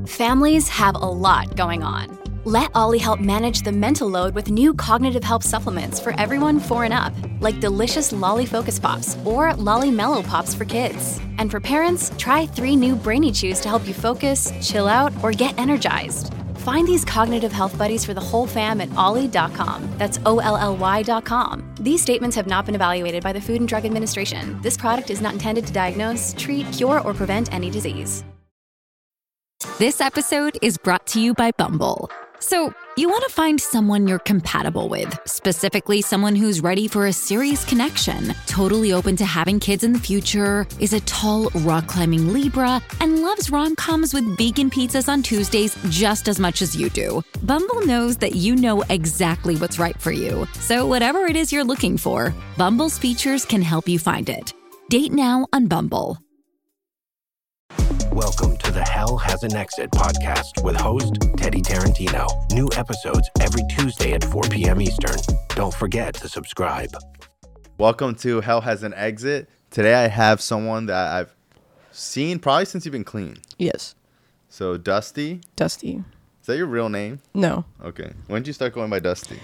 Families have a lot going on. Let Ollie help manage the mental load with new cognitive help supplements for everyone 4 and up, like delicious Lolly Focus Pops or Lolly Mellow Pops for kids. And for parents, try 3 new Brainy Chews to help you focus, chill out, or get energized. Find these cognitive health buddies for the whole fam at ollie.com. That's OLLY.com. These statements have not been evaluated by the Food and Drug Administration. This product is not intended to diagnose, treat, cure, or prevent any disease. This episode is brought to you by Bumble. So, you want to find someone you're compatible with, specifically someone who's ready for a serious connection, totally open to having kids in the future, is a tall, rock-climbing Libra, and loves rom-coms with vegan pizzas on Tuesdays just as much as you do. Bumble knows that you know exactly what's right for you. So whatever it is you're looking for, Bumble's features can help you find it. Date now on Bumble. Welcome to the Hell Has an Exit podcast with host Teddy Tarantino. New episodes every Tuesday at 4 p.m. Eastern. Don't forget to subscribe. Welcome to Hell Has an Exit. Today I have someone that I've seen probably since you've been clean. Yes. So Dusty. Dusty. Is that your real name? No. Okay. When did you start going by Dusty?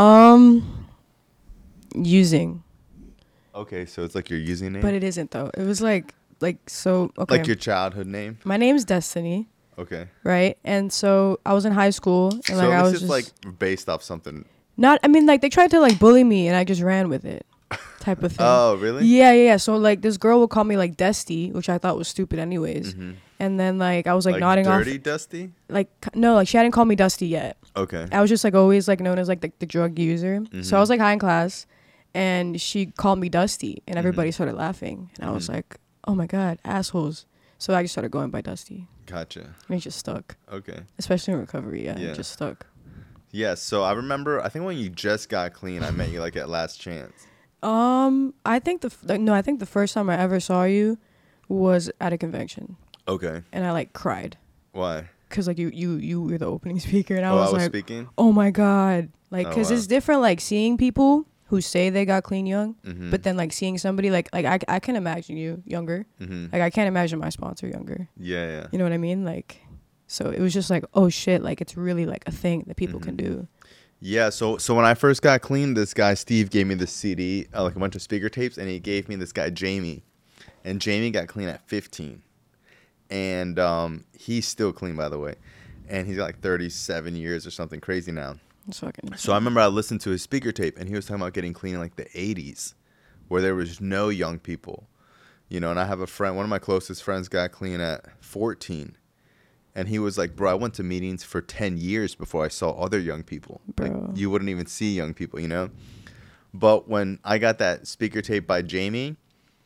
Using. Okay, so it's like your username? But it isn't though. It was like so okay. Like your childhood name? My name's Destiny. Okay. Right? And so I was in high school and so like I was this is just like based off something. They tried to like bully me and I just ran with it. Type of thing. Oh, really? Yeah. So like this girl would call me like Dusty, which I thought was stupid anyways. Mm-hmm. And then like I was like nodding dirty off. Dusty? Like no, like she hadn't called me Dusty yet. Okay. I was just like always like known as like the drug user. Mm-hmm. So I was like high in class and she called me Dusty and everybody started laughing. And I was like, oh my God, assholes. So I just started going by Dusty. Gotcha. And it just stuck. Okay. Especially in recovery, yeah. It just stuck. Yeah, so I remember, I think when you just got clean, I met you like at Last Chance. I think the first time I ever saw you was at a convention. Okay. And I like cried. Why? Cause like you were the opening speaker and I was like, speaking? oh my God. Like, cause wow. it's different like seeing people who say they got clean young, Mm-hmm. but then like seeing somebody like I can imagine you younger. Mm-hmm. Like I can't imagine my sponsor younger. Yeah. You know what I mean? Like, so it was just like, oh shit, like it's really like a thing that people can do. Yeah, so when I first got clean, this guy Steve gave me this CD, like a bunch of speaker tapes, and he gave me this guy Jamie, and Jamie got clean at 15, and he's still clean, by the way, and he's got like 37 years or something crazy now. It's fucking So I remember I listened to his speaker tape, and he was talking about getting clean in like the 80s, where there was no young people, you know. And I have a friend, one of my closest friends, got clean at 14. And he was like, bro, I went to meetings for 10 years before I saw other young people. Bro. Like, you wouldn't even see young people, you know? But when I got that speaker tape by Jamie,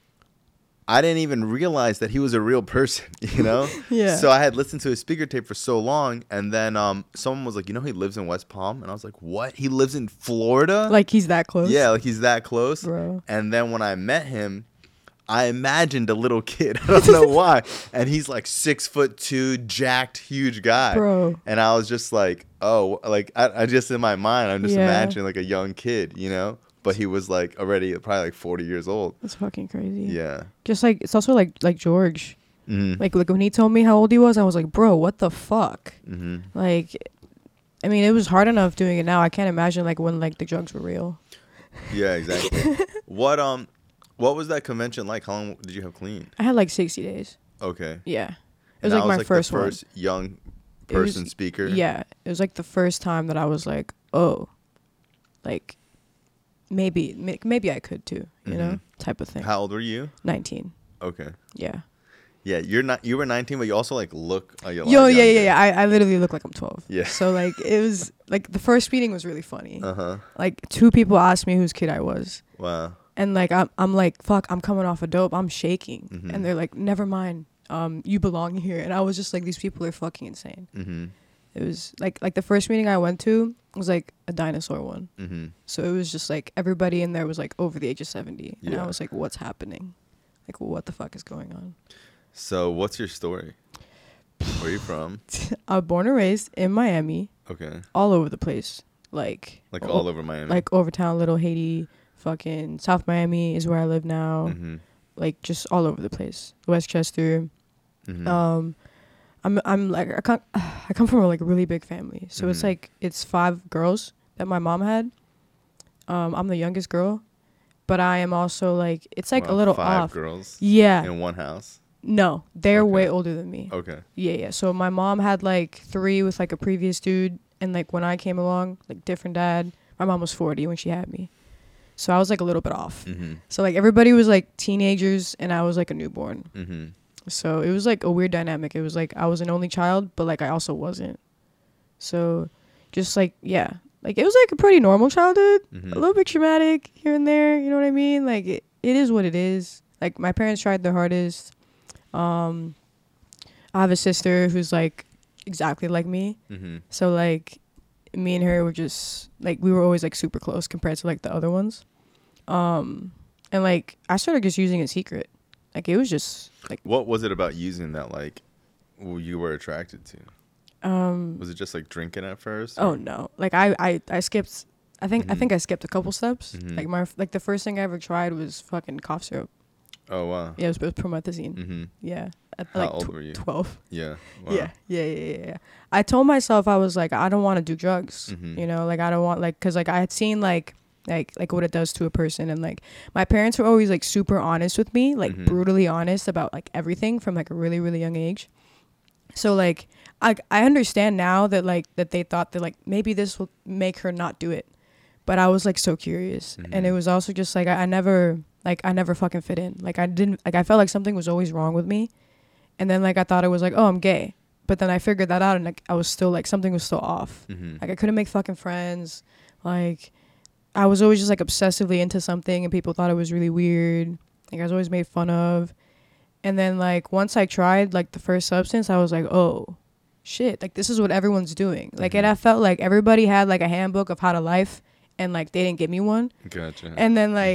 I didn't even realize that he was a real person, you know? Yeah. So I had listened to his speaker tape for so long, and then someone was like, you know, he lives in West Palm? And I was like, what? He lives in Florida? like he's that close. Yeah, like he's that close. Bro. And then when I met him, I imagined a little kid. I don't know why. And he's like 6'2", jacked, huge guy. Bro. And I was just like, oh, like I just in my mind, I'm just Yeah. imagining like a young kid, you know? But he was like already probably like 40 years old. That's fucking crazy. Yeah. Just like it's also like George. Mm-hmm. Like when he told me how old he was, I was like, bro, what the fuck? Mm-hmm. Like, I mean, it was hard enough doing it now. I can't imagine like when like the drugs were real. Yeah, exactly. What was that convention like? How long did you have clean? I had like 60 days. Okay. Yeah. It And was that like my the first one. first young It was- person speaker. Yeah. It was like the first time that I was like, oh, like maybe I could too, you know, type of thing. How old were you? 19. Okay. Yeah. Yeah, you were 19, but you also like look a lot Yeah. younger. I literally look like I'm 12. Yeah. So like it was like the first meeting was really funny. Uh-huh. Like 2 people asked me whose kid I was. Wow. And like I'm like, fuck, I'm coming off a dope. I'm shaking. Mhm. And they're like, never mind. You belong here. And I was just like, these people are fucking insane. Mm-hmm. It was like the first meeting I went to was like a dinosaur one. Mm-hmm. So it was just like everybody in there was like over the age of 70. And Yeah. I was like, what's happening? Like, what the fuck is going on? So what's your story? Where are you from? I was born and raised in Miami, Okay. all over the place. Like All over Miami. Like Overtown, Little Haiti, fucking South Miami is where I live now. Mm-hmm. Like just all over the place. Westchester. Mm-hmm. I'm like I come from a like really big family, so it's like it's 5 girls that my mom had. I'm the youngest girl, but I am also like it's like a little 5 off. girls. Yeah. In one house. No, they're Okay. way older than me. Okay. Yeah. So my mom had like 3 with like a previous dude, and like when I came along, like different dad. My mom was 40 when she had me, so I was like a little bit off. So like everybody was like teenagers, and I was like a newborn. So it was like a weird dynamic. It was like I was an only child, but like I also wasn't. So just like, yeah, like it was like a pretty normal childhood, a little bit traumatic here and there. You know what I mean? Like it is what it is. Like my parents tried their hardest. I have a sister who's like exactly like me. So like me and her were just like, we were always like super close compared to like the other ones. And like I started just using a secret. Like it was just like, What was it about using that like you were attracted to? Was it just like drinking at first? oh no, like I skipped. I think I skipped a couple steps. Like the first thing I ever tried was fucking cough syrup. Oh wow. Yeah, it was promethazine. Yeah. At How like old were you? 12. Yeah. Wow. Yeah. I told myself, I was like, I don't want to do drugs. You know, like I don't want like, cause like I had seen like what it does to a person, and like my parents were always like super honest with me, like brutally honest about like everything from like a really, really young age. So like I understand now that like that they thought that like maybe this will make her not do it. But I was like so curious. And it was also just like I never fucking fit in. Like I felt like something was always wrong with me. And then like I thought it was like, oh, I'm gay. But then I figured that out, and like I was still like something was still off. Like I couldn't make fucking friends. Like I was always just like obsessively into something, and people thought it was really weird. Like I was always made fun of. And then like once I tried like the first substance, I was like, oh shit, like this is what everyone's doing. Like and I felt like everybody had like a handbook of how to life, and like they didn't give me one. Gotcha. And then like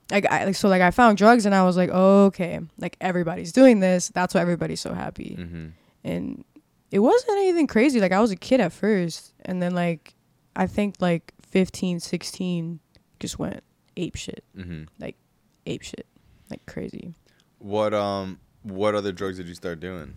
I found drugs, and I was like, oh, okay, like everybody's doing this. That's why everybody's so happy. And it wasn't anything crazy. Like I was a kid at first, and then like I think like 15, 16 just went ape shit. Like ape shit, like crazy. What other drugs did you start doing?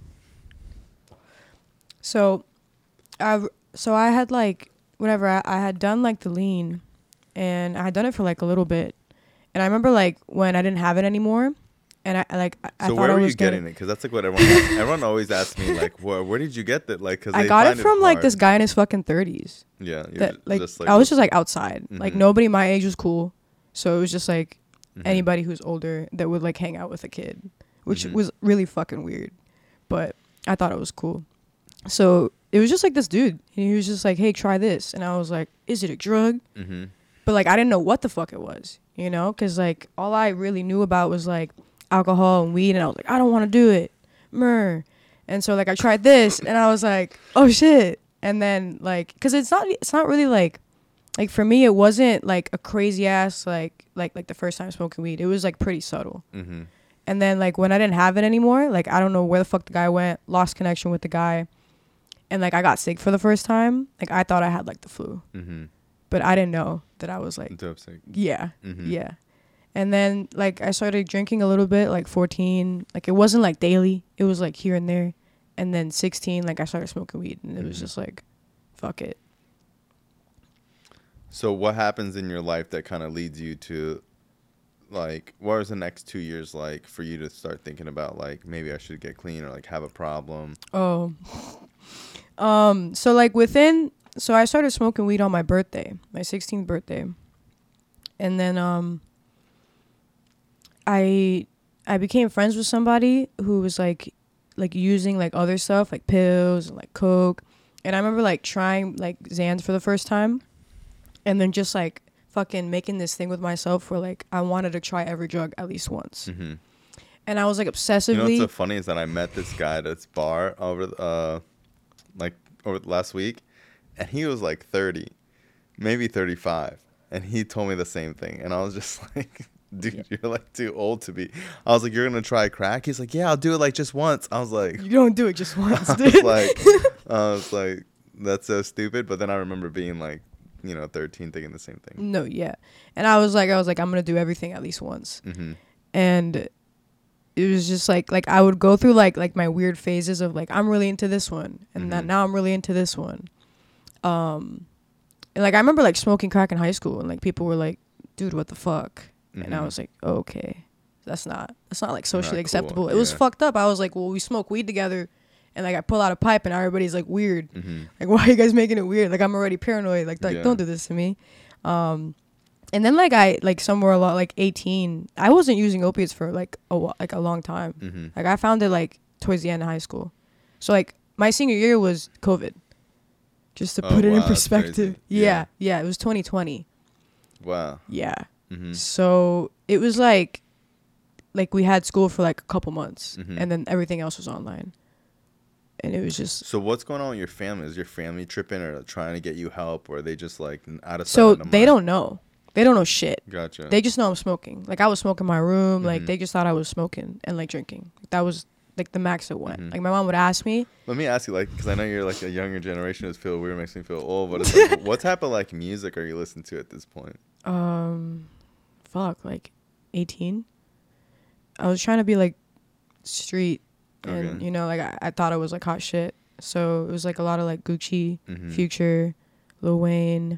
So I had like whatever I had done like the lean, and I had done it for like a little bit, and I remember like when I didn't have it anymore, and I So thought where I were was you getting it? Because that's like what everyone always asks me, like, where did you get that? Like, cause I they got find it from like hard. this guy in his fucking 30s. Yeah, That like I was just like outside. Like nobody my age was cool, so it was just like anybody who's older that would like hang out with a kid, which was really fucking weird, but I thought it was cool. So it was just like this dude, and he was just like, hey, try this, and I was like, is it a drug? But like I didn't know what the fuck it was, you know, because like all I really knew about was like alcohol and weed, and I was like, I don't want to do it, and so like I tried this, and I was like, oh shit. And then like, cause it's not really like for me, it wasn't like a crazy ass like the first time smoking weed. It was like pretty subtle. And then like when I didn't have it anymore, like I don't know where the fuck the guy went, lost connection with the guy, and like I got sick for the first time. Like I thought I had like the flu, but I didn't know that I was like dope sick. yeah. And then like I started drinking a little bit, like 14. Like it wasn't like daily. It was like here and there. And then 16, like I started smoking weed, and it was just like, fuck it. So what happens in your life that kind of leads you to, like, what was the next 2 years like for you to start thinking about like maybe I should get clean or like have a problem? Oh, so like so I started smoking weed on my birthday, my 16th birthday, and then I became friends with somebody who was like using like other stuff like pills and like coke, and I remember like trying like Xans for the first time, and then just like fucking making this thing with myself where like I wanted to try every drug at least once. And I was like obsessively. You know what's so funny is that I met this guy at this bar over last week, and he was like 30, maybe 35, and he told me the same thing, and I was just like, dude, you're like too old to be. I was like, you're gonna try crack? He's like, yeah, I'll do it like just once. I was like, you don't do it just once, dude. I was like, that's so stupid. But then I remember being like, 13, thinking the same thing. No, yeah. And I was like, I'm gonna do everything at least once. And it was just like I would go through like my weird phases of like I'm really into this one, and then now I'm really into this one. And like I remember like smoking crack in high school, and like people were like, "Dude, what the fuck?" And I was like, oh, "Okay, that's not like socially Not acceptable." cool. It was Yeah. fucked up. I was like, "Well, we smoke weed together." And like I pull out a pipe and everybody's like weird. Like, why are you guys making it weird? Like I'm already paranoid. Like Yeah. don't do this to me. And then like I like somewhere along like 18, I wasn't using opiates for like a long time. Like I found it like towards the end of high school. So like my senior year was COVID. Just to put it in wow, that's crazy. perspective. Yeah, it was 2020. Wow. Yeah. So it was like we had school for like a couple months, and then everything else was online. And it was just So what's going on with your family? Is your family tripping or trying to get you help, or are they just like out of sight, so out of they mind? don't know. They don't know shit. Gotcha. They just know I'm smoking. Like I was smoking in my room. Like they just thought I was smoking and like drinking. That was like the max it went. Like my mom would ask me. Let me ask you, like, because I know you're like a younger generation. It's feel weird, makes me feel old. But it's like, what type of like music are you listening to at this point? Like 18. I was trying to be like street, and Okay. you know, like I thought it was like hot shit. So it was like a lot of like Gucci, Future, Lil Wayne.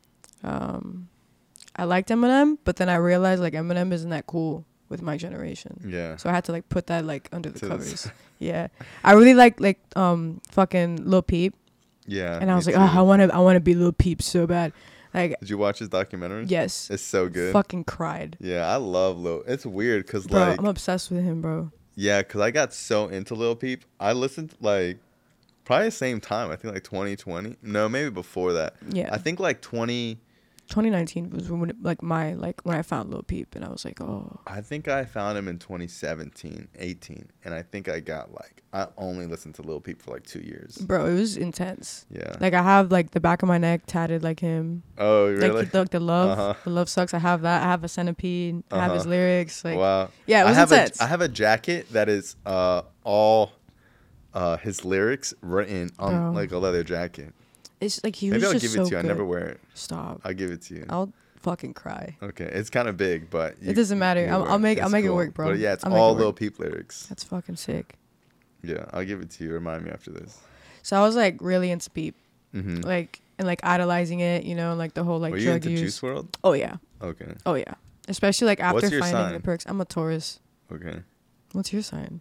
I liked Eminem, but then I realized like Eminem isn't that cool with my generation. Yeah. So I had to like put that like under the To this- covers. Yeah. I really like fucking Lil Peep, Yeah. and I me was like, too. oh, I want to be Lil Peep so bad. Like, Did you watch his documentary? yes. It's so good. Fucking cried. Yeah, I love Lil. It's weird because Bro, like I'm obsessed with him, bro. yeah, because I got so into Lil Peep. I listened like probably the same time. I think like 2020. No, maybe before that. Yeah. I think like 2019 was when when I found Lil Peep, and I was like, oh. I think I found him in 2017, 18, and I think I got like I only listened to Lil Peep for like 2 years. Bro, it was intense. Yeah. Like I have like the back of my neck tatted like him. Oh really? Like the love, Uh-huh. the love sucks. I have that. I have a centipede. I have his Uh-huh. lyrics. Like, wow. yeah, it was I have intense. I have a jacket that is all his lyrics written on Bro. like a leather jacket. It's like he Maybe was I'll just give so it to you. good. I never wear it. Stop. I'll give it to you. I'll fucking cry. Okay, it's kind of big, but It doesn't matter. you'll I'll wear it. make It's it cool. work, bro. But yeah, it's I'll make it all work. Lil Peep lyrics. That's fucking sick. Yeah, I'll give it to you. Remind me after this. So I was like really into Peep, Mm-hmm. like and like idolizing it, you know, like the whole like Were you drug into use. Juice WRLD? Oh yeah, Okay. oh yeah. Especially like after What's your finding sign? the perks. I'm a Taurus. Okay. What's your sign?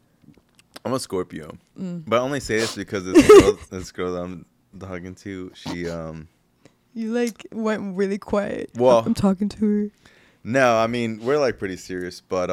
I'm a Scorpio, Mm. but I only say this because this girl that I'm talking to, she You like went really quiet. Well- I'm talking to her. No, I mean we're like pretty serious, but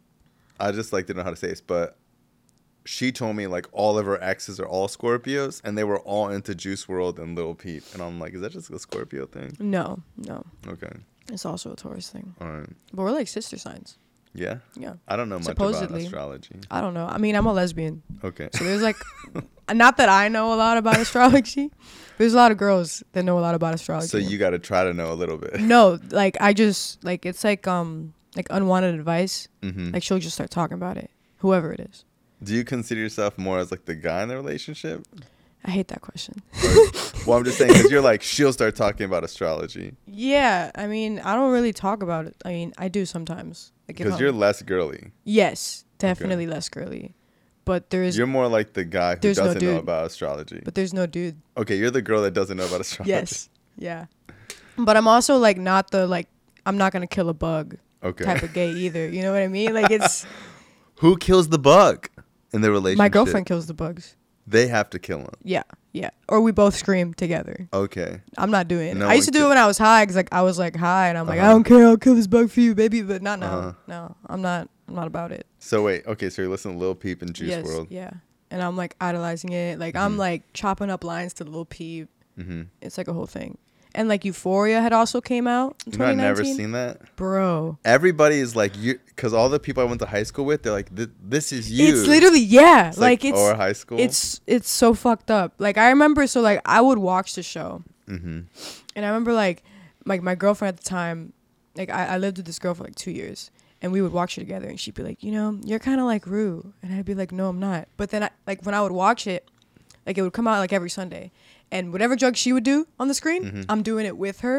I just like didn't know how to say this, but she told me like all of her exes are all Scorpios, and they were all into Juice WRLD and Lil Peep, and I'm like, is that just a Scorpio thing? No. Okay, It's also a Taurus thing. all right, But we're like sister signs. yeah. Yeah. I don't know much Supposedly. about astrology. I don't know. I mean, I'm a lesbian. Okay. So there's like, not that I know a lot about astrology. There's a lot of girls that know a lot about astrology. So you got to try to know a little bit. No, like I just like it's like unwanted advice. Mm-hmm. Like she'll just start talking about it, whoever it is. Do you consider yourself more as like the guy in the relationship? I hate that question. Well, I'm just saying because you're like she'll start talking about astrology Yeah, I mean, I don't really talk about it. I mean, I do sometimes. Like if because I'm- you're less girly. yes, definitely less girly, but You're more like the guy who There's no doesn't know dude. about astrology. but there's no dude. Okay, you're the girl that doesn't know about astrology. Yes, yeah, but I'm also like not the like I'm not gonna kill a bug Okay. type of gay either. You know what I mean? Like it's Who kills the bug in the relationship? my girlfriend kills the bugs. They have to kill him. Yeah, yeah, or we both scream together. Okay. I'm not doing it. No I used to one do it kill- when I was high because like I was like high and I'm like I Uh-huh. don't care, I'll kill this bug for you, baby. But not now. Uh-huh. No, I'm not about it. So wait. Okay. So you're listening to Lil Peep and Juice yes, WRLD. yeah. And I'm like idolizing it. Like I'm like chopping up lines to Lil Peep. Mm-hmm. It's like a whole thing. And like Euphoria had also came out in You know, I've 2019. never seen that. Bro, Everybody is like, you, because all the people I went to high school with, they're like, this is you. it's literally yeah. It's Like it's or high school. it's so fucked up. Like I remember, so like I would watch the show, Mm-hmm. and I remember like my girlfriend at the time, like I lived with this girl for like 2 years, and we would watch it together, and she'd be like, you know, you're kind of like Rue, and I'd be like, no, I'm not. But then like when I would watch it, like it would come out like every Sunday, and whatever drug she would do on the screen, I'm doing it with her.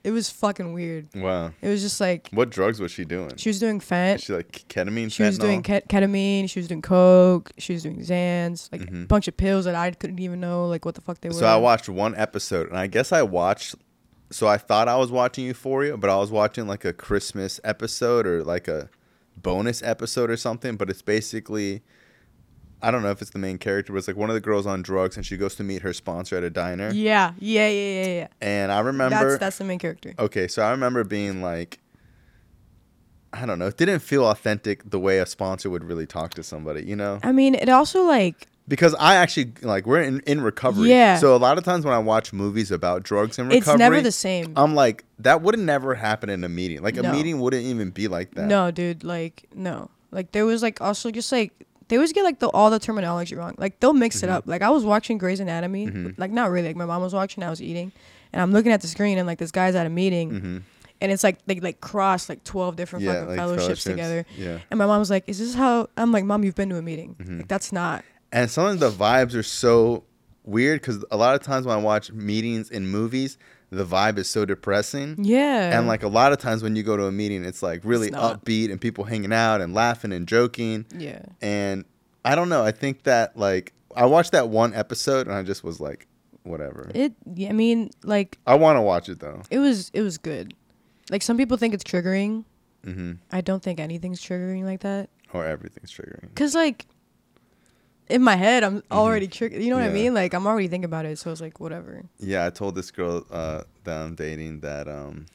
It was fucking weird. Wow. It was just like, What drugs was she doing? she was doing fent. She like ketamine, She was fentanyl? doing ketamine. She was doing coke. She was doing Xans. Like Mm-hmm. a bunch of pills that I couldn't even know like what the fuck they were. So I watched one episode, and I guess I watched. So I thought I was watching Euphoria, but I was watching like a Christmas episode or like a bonus episode or something. But it's basically, I don't know if it's the main character, but it's like one of the girls on drugs, and she goes to meet her sponsor at a diner. Yeah. And I remember That's the main character. Okay, so I remember being like, I don't know, it didn't feel authentic the way a sponsor would really talk to somebody, you know? I mean, it also like, Because I actually, like, we're in recovery. Yeah. So a lot of times when I watch movies about drugs and recovery, it's never the same. I'm like, that would never happen in a meeting. Like, a No. meeting wouldn't even be like that. No, dude. Like, no. Like, there was like also just like, they always get like all the terminology wrong. Like, they'll mix it up. Like, I was watching Grey's Anatomy. Like, not really. Like, my mom was watching. I was eating, and I'm looking at the screen, and like this guy's at a meeting, and it's like they like cross like 12 different Yeah, fucking like fellowships together. Yeah. And my mom was like, "Is this how?" I'm like, "Mom, you've been to a meeting. Like, that's not." And some of the vibes are so weird because a lot of times when I watch meetings in movies, the vibe is so depressing. Yeah. And like a lot of times when you go to a meeting, it's like really It's not. upbeat and people hanging out and laughing and joking. Yeah. And I don't know. I think that like I watched that one episode and I just was like, whatever. Yeah, I mean, like, I want to watch it though. it was good. Like, some people think it's triggering. Mm-hmm. I don't think anything's triggering like that. Or everything's triggering. Cause like, in my head, I'm already triggered. You know what I Yeah. mean? Like, I'm already thinking about it. So it's like, whatever. Yeah, I told this girl that I'm dating that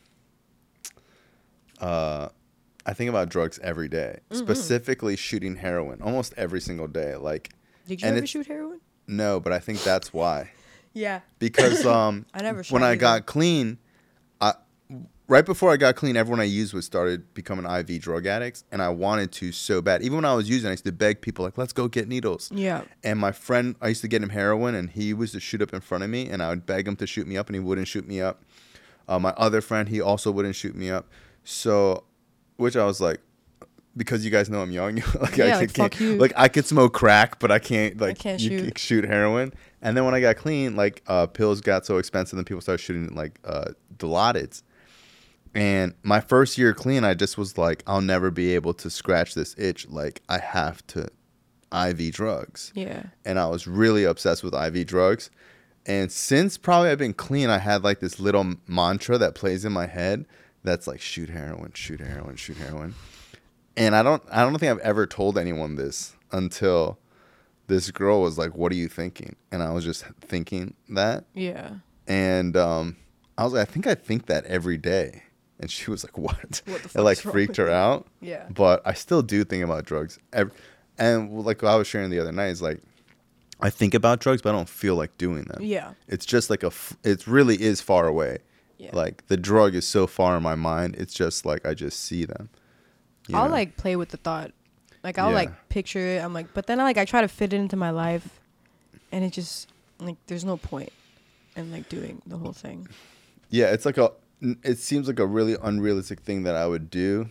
I think about drugs every day, specifically shooting heroin almost every single day. Like, Did you and ever it's- shoot heroin? No, but I think that's why. Yeah. Because I never shot when I either. got clean, right before I got clean, everyone I used with started becoming IV drug addicts, and I wanted to so bad. Even when I was using, I used to beg people like, "Let's go get needles." Yeah. And my friend, I used to get him heroin, and he was to shoot up in front of me, and I would beg him to shoot me up, and he wouldn't shoot me up. My other friend, he also wouldn't shoot me up. So, which I was like, because you guys know I'm young, like Yeah, I like, can't, fuck you. like I could smoke crack, but I can't like can't you shoot. can shoot heroin. And then when I got clean, like pills got so expensive, and people started shooting like Dilaudids. And my first year clean, I just was like, I'll never be able to scratch this itch. Like, I have to IV drugs. Yeah. And I was really obsessed with IV drugs. And since probably I've been clean, I had like this little mantra that plays in my head that's like, shoot heroin, shoot heroin, shoot heroin. And I don't think I've ever told anyone this until this girl was like, what are you thinking? And I was just thinking that. Yeah. And I was like, I think that every day. And she was like, what? What the It fuck like is wrong freaked with her you? out. Yeah. But I still do think about drugs. And like I was sharing the other night, is like, I think about drugs, but I don't feel like doing them. Yeah. It's just like it really is far away. Yeah. Like the drug is so far in my mind. It's just like, I just see them. you I'll know? like play with the thought. Like, I'll Yeah. like picture it. I'm like, but then I try to fit it into my life, and it just like there's no point in like doing the whole thing. Yeah, it seems like a really unrealistic thing that I would do.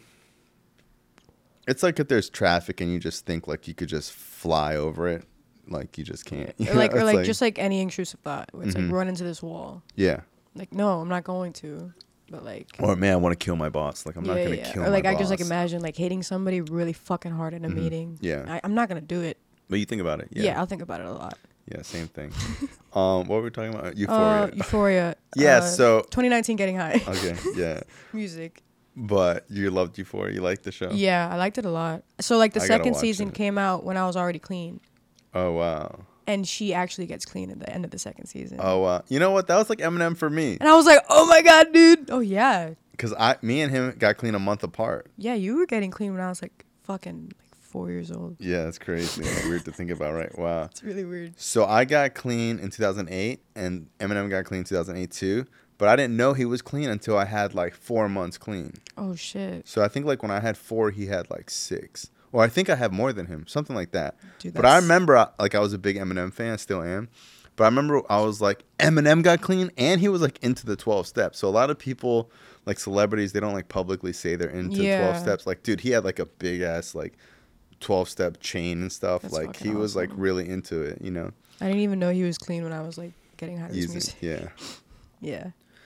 It's like if there's traffic and you just think like you could just fly over it, like you just can't. You Or like, know? or It's like just like any intrusive thought. Where it's like run into this wall. yeah. Like, no, I'm not going to. But like, Or man, I want to kill my boss. Like I'm not gonna kill Or like, my I just like boss. imagine like hitting somebody really fucking hard in a meeting. Yeah. I'm not gonna do it. But you think about it. Yeah. I'll think about it a lot. Yeah, same thing. What were we talking about? Euphoria. Euphoria. Yeah, so 2019 Getting High. okay, yeah. Music. But you loved Euphoria. You liked the show. Yeah, I liked it a lot. So like the I gotta second watch season it. came out when I was already clean, Oh wow. and she actually gets clean at the end of the second season. Oh wow. You know what? That was like Eminem for me. And I was like, oh my god, dude. Oh yeah, Cause me and him got clean a month apart. yeah. You were getting clean when I was like fucking like 4 years old. Yeah, it's crazy. Like, weird to think about, right? Wow. It's really weird. So I got clean in 2008, and Eminem got clean in 2008 too. But I didn't know he was clean until I had like 4 months clean. Oh shit. So I think like when I had 4, he had like 6. Or I think I have more than him, something like that. Dude, But I that's- remember like I was a big Eminem fan, still am. But I remember I was like, Eminem got clean, and he was like into the 12 steps. So a lot of people, like celebrities, they don't like publicly say they're into Yeah. 12 steps. Like, dude, he had like a big ass like 12-step chain and stuff. That's like fucking he was like awesome. really into it, you know. I didn't even know he was clean when I was like getting high to this Using, music. yeah. Yeah.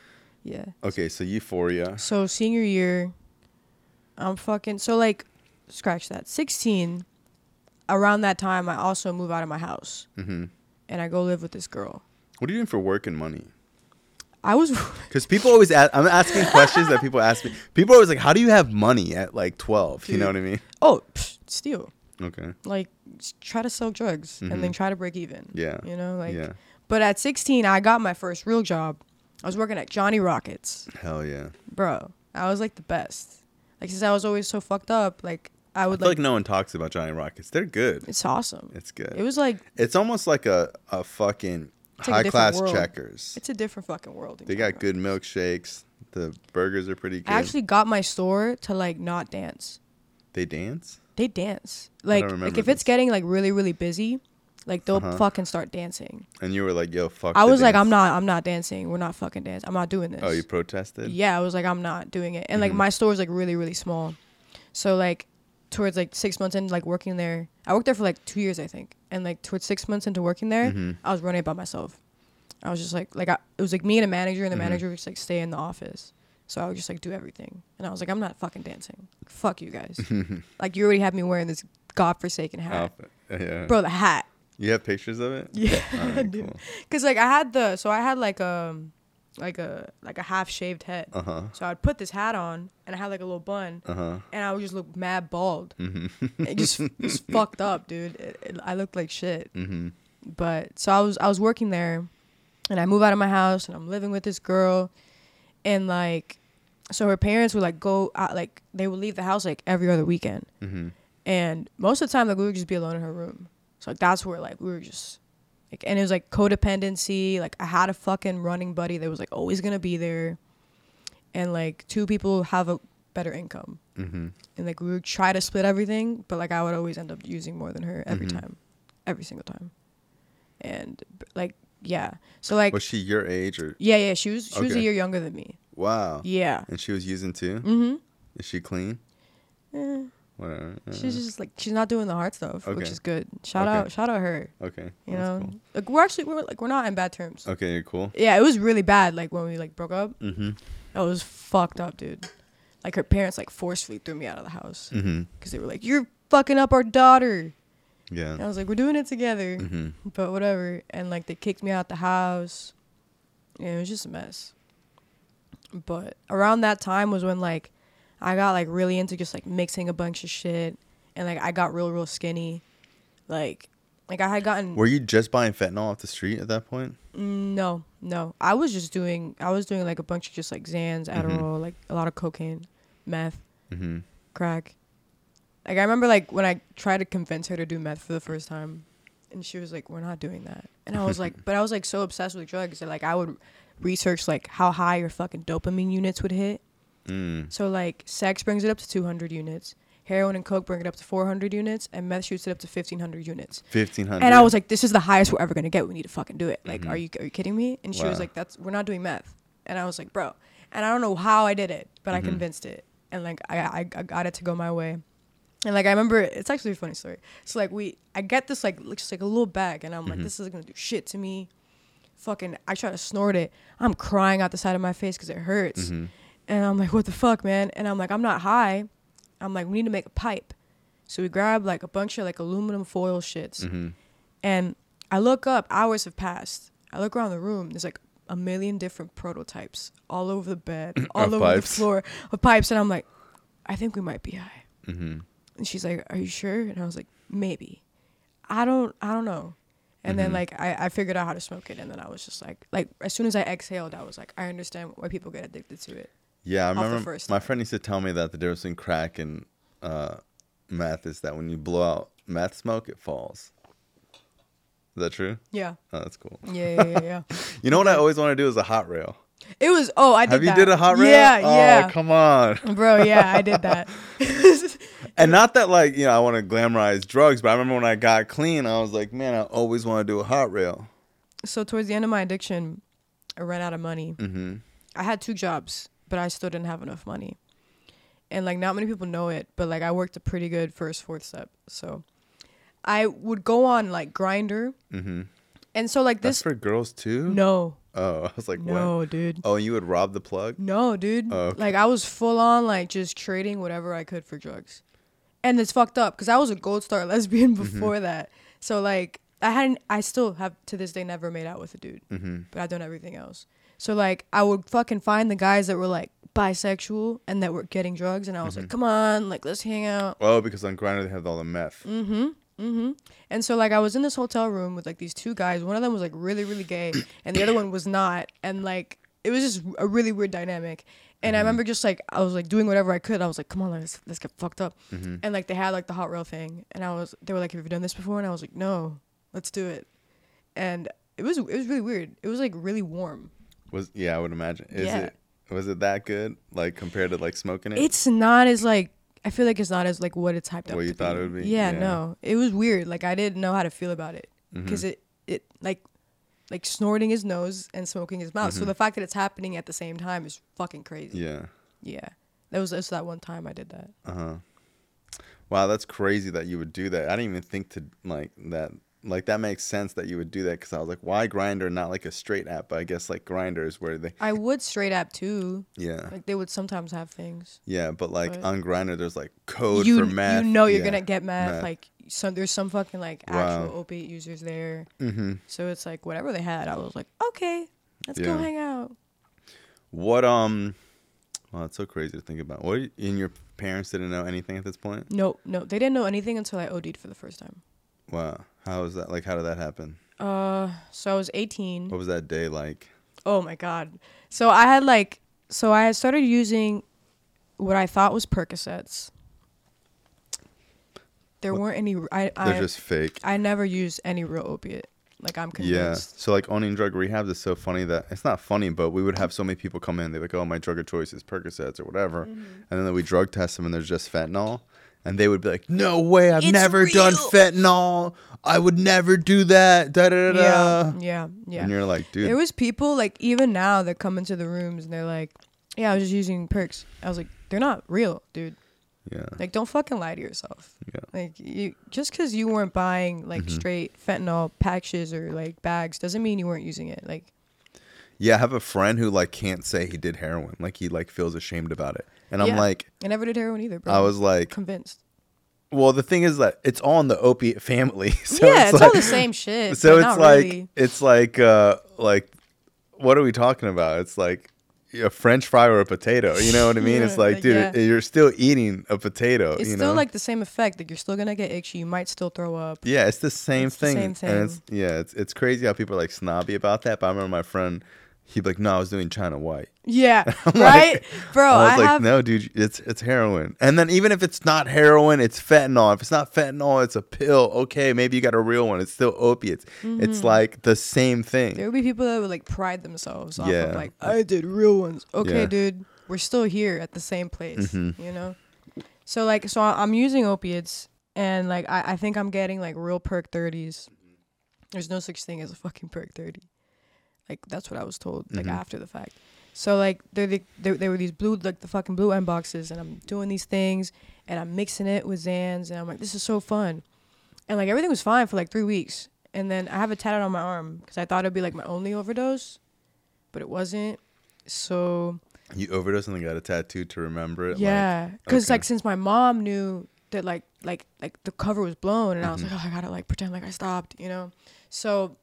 Yeah. Okay, so Euphoria. So senior year, I'm fucking, so like, scratch that. 16, around that time, I also move out of my house. Mm-hmm. And I go live with this girl. What are you doing for work and money? I was... Because people always ask, I'm asking questions that people ask me. People are always like, how do you have money at like 12? Dude. You know what I mean? Oh, steal. Okay. Like, try to sell drugs and then try to break even. Yeah. You know, like... Yeah. But at 16, I got my first real job. I was working at Johnny Rockets. Hell yeah. Bro, I was like the best. Like, since I was always so fucked up, like, I would I feel like no one talks about Johnny Rockets. They're good. It's awesome. It's good. It was like... It's almost like a fucking It's like a high class different world. Checkers. It's a different fucking world. They got good milkshakes. The burgers are pretty good. I actually got my store to like not dance. They dance? They dance. Like remember if it's this. getting like really, really busy, like they'll fucking start dancing. And you were like, yo, fuck I the was like, dance. I'm not dancing. We're not fucking dancing. I'm not doing this. Oh, you protested? Yeah, I was like, I'm not doing it. And like my store is like really, really small. So like towards like 6 months into like working there, I worked there for like 2 years, I think. And like towards 6 months into working there, I was running it by myself. I was just like it was like me and a manager, and the manager would just like stay in the office. So I would just like do everything. And I was like, I'm not fucking dancing. Fuck you guys. Like you already have me wearing this godforsaken hat. Yeah. Bro, the hat. You have pictures of it? Yeah, Alright, I do. cool. Cause like I had like a half shaved head. So I'd put this hat on, and I had like a little bun, and I would just look mad bald. It just was fucked up, dude. I looked like shit. But so I was working there, and I move out of my house, and I'm living with this girl, and like, so her parents would like go out, like they would leave the house like every other weekend, and most of the time like we would just be alone in her room. So like that's where like we were just like, and it was like codependency. Like I had a fucking running buddy that was like always gonna be there, and like two people have a better income, and like we would try to split everything, but like I would always end up using more than her every time, every single time, and like yeah. So like Was she your age or? yeah, she was a Okay. year younger than me. Wow. Yeah. And she was using too? Is she clean? Whatever. She's just like, she's not doing the hard stuff, which Okay. is good. Shout Okay. out her. Okay. You That's know, cool. like we're not in bad terms. Okay, you're cool. Yeah, it was really bad. Like when we like broke up, it was fucked up, dude. Like her parents like forcefully threw me out of the house because they were like, "You're fucking up our daughter." Yeah. And I was like, "We're doing it together," but whatever. And like they kicked me out the house. Yeah, it was just a mess. But around that time was when like I got like really into just like mixing a bunch of shit, and like I got real skinny. Like I had gotten. Were you just buying fentanyl off the street at that point? No. I was doing like a bunch of just like Xans, Adderall, like a lot of cocaine, meth, crack. Like I remember like when I tried to convince her to do meth for the first time, and she was like, "We're not doing that." And I was like, but I was like so obsessed with drugs that like I would research like how high your fucking dopamine units would hit. So like sex brings it up to 200 units. Heroin and coke bring it up to 400 units, and meth shoots it up to 1,500 units. 1,500. And I was like, this is the highest we're ever gonna get. We need to fucking do it. Like, are you kidding me? And she was Wow. like, we're not doing meth. And I was like, bro. And I don't know how I did it, but I convinced it, and like I got it to go my way. And like I remember, it's actually a funny story. So like I get this like just like a little bag, and I'm like, this is gonna do shit to me. Fucking, I try to snort it. I'm crying out the side of my face because it hurts. And I'm like, what the fuck, man? And I'm like, I'm not high. I'm like, we need to make a pipe. So we grab like a bunch of like aluminum foil shits. And I look up, hours have passed. I look around the room, there's like a million different prototypes all over the bed, all over pipes? the floor of pipes. And I'm like, I think we might be high. And she's like, are you sure? And I was like, maybe. I don't know. And then like I figured out how to smoke it, and then I was just like as soon as I exhaled, I was like, I understand why people get addicted to it. Yeah, I the remember first my time. friend used to tell me that the difference between crack and meth is that when you blow out meth smoke, it falls. Is that true? Yeah. Oh, that's cool. Yeah. You know what I always want to do is a hot rail. It was, I did Have you that. did a hot rail? Yeah. Oh, come on. Bro, yeah, I did that. And not that like, I want to glamorize drugs, but I remember when I got clean, I was like, man, I always want to do a hot rail. So towards the end of my addiction, I ran out of money. I had 2 jobs, but I still didn't have enough money. And like not many people know it, but like I worked a pretty good first, 4th step. So I would go on like Grindr. And so like That's this, for girls too? no, Oh, I was like, No, what? dude. Oh, and you would rob the plug? No, dude. Oh, okay. Like, I was full on, like, just trading whatever I could for drugs. And it's fucked up because I was a Gold Star lesbian before that. So, like, I still have to this day never made out with a dude. But I've done everything else. So, like, I would fucking find the guys that were, like, bisexual and that were getting drugs. And I was like, come on, like, let's hang out. Oh, because on Grindr they have all the meth. And so, like, I was in this hotel room with, like, these two guys. One of them was, like, really, really gay. And the other one was not. And, like, it was just a really weird dynamic. And I remember just, like, I was, like, doing whatever I could. I was like, come on, let's get fucked up. And, like, they had, like, the hot rail thing. And they were like, have you done this before? And I was like, no, let's do it. And it was really weird. It was, like, really warm. I would imagine. Was it that good? Like, compared to, like, smoking it? It's not as, like, I feel like it's not as, like, what it's hyped up What you to thought be. it would be? Yeah, no. It was weird. Like, I didn't know how to feel about it. Because it like snorting his nose and smoking his mouth. So the fact that it's happening at the same time is fucking crazy. Yeah. Yeah. That was just that one time I did that. Wow, that's crazy that you would do that. I didn't even think to, like, that. Like, that makes sense that you would do that because I was like, why Grindr, not like a straight app? But I guess, like, Grindr is where they... I would straight app too. Yeah. Like, they would sometimes have things. Yeah, but, like, But on Grindr, there's, like, code for meth. You know you're Yeah. going to get meth. Like, there's some fucking, like, actual Wow. opiate users there. So it's like, whatever they had, I was like, okay, let's go Yeah. hang out. What, well, it's so crazy to think about. And your parents didn't know anything at this point? No, they didn't know anything until I OD'd for the first time. Wow. How was that? Like, how did that happen? So I was 18. What was that day like? Oh my God. So I had started using what I thought was Percocets. There weren't any. They're just fake. I never used any real opiate. Like, I'm convinced. Yeah. So, like, owning drug rehabs is so funny that it's not funny, but we would have so many people come in. They're like, oh, my drug of choice is Percocets or whatever. And then we drug test them and there's just fentanyl. And they would be like, no way, I've never done fentanyl. I would never do that. Da da da da. Yeah. And you're like, dude. There was people, like, even now that come into the rooms and they're like, yeah, I was just using perks. I was like, they're not real, dude. Yeah. Like, don't fucking lie to yourself. Yeah. Like, just because you weren't buying, like, straight fentanyl patches or, like, bags doesn't mean you weren't using it. Like, yeah, I have a friend who, like, can't say he did heroin. Like, he, like, feels ashamed about it. And I'm like... I never did heroin either, bro. I was like... Convinced. Well, the thing is that it's all in the opiate family. So yeah, it's like, all the same shit. So but it's not like... really. It's like, what are we talking about? It's like a French fry or a potato. You know what I mean? It's like, dude, you're still eating a potato. It's still like the same effect. Like, you're still gonna get itchy. You might still throw up. Yeah, it's the same thing. The same thing. And it's crazy how people are like snobby about that. But I remember my friend, he'd be like, no, I was doing China White. Yeah, right, bro. I was like, no, dude, it's heroin. And then even if it's not heroin, it's fentanyl. If it's not fentanyl, it's a pill. Okay, maybe you got a real one. It's still opiates. It's like the same thing. There would be people that would like pride themselves off of like, I did real ones. Okay, dude, we're still here at the same place. You know. So I'm using opiates, and like I think I'm getting like real perk 30s. There's no such thing as a fucking perk 30. Like, that's what I was told, like, after the fact. So, like, there were these blue, like, the fucking blue end boxes, and I'm doing these things, and I'm mixing it with Xans, and I'm like, this is so fun. And, like, everything was fine for, like, 3 weeks. And then I have it tatted on my arm, because I thought it'd be, like, my only overdose, but it wasn't. So... You overdosed and then got a tattoo to remember it? Yeah. Because, like, since my mom knew that, like the cover was blown, and I was like, oh, I gotta, like, pretend like I stopped, you know? So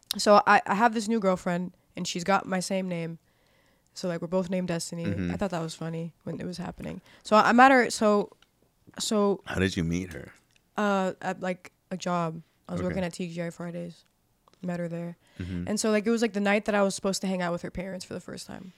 I have this new girlfriend, and she's got my same name. So, like, we're both named Destiny. I thought that was funny when it was happening. So I met her. So how did you meet her? At, like, a job. I was working at TGI Fridays. Met her there. And so, like, it was, like, the night that I was supposed to hang out with her parents for the first time.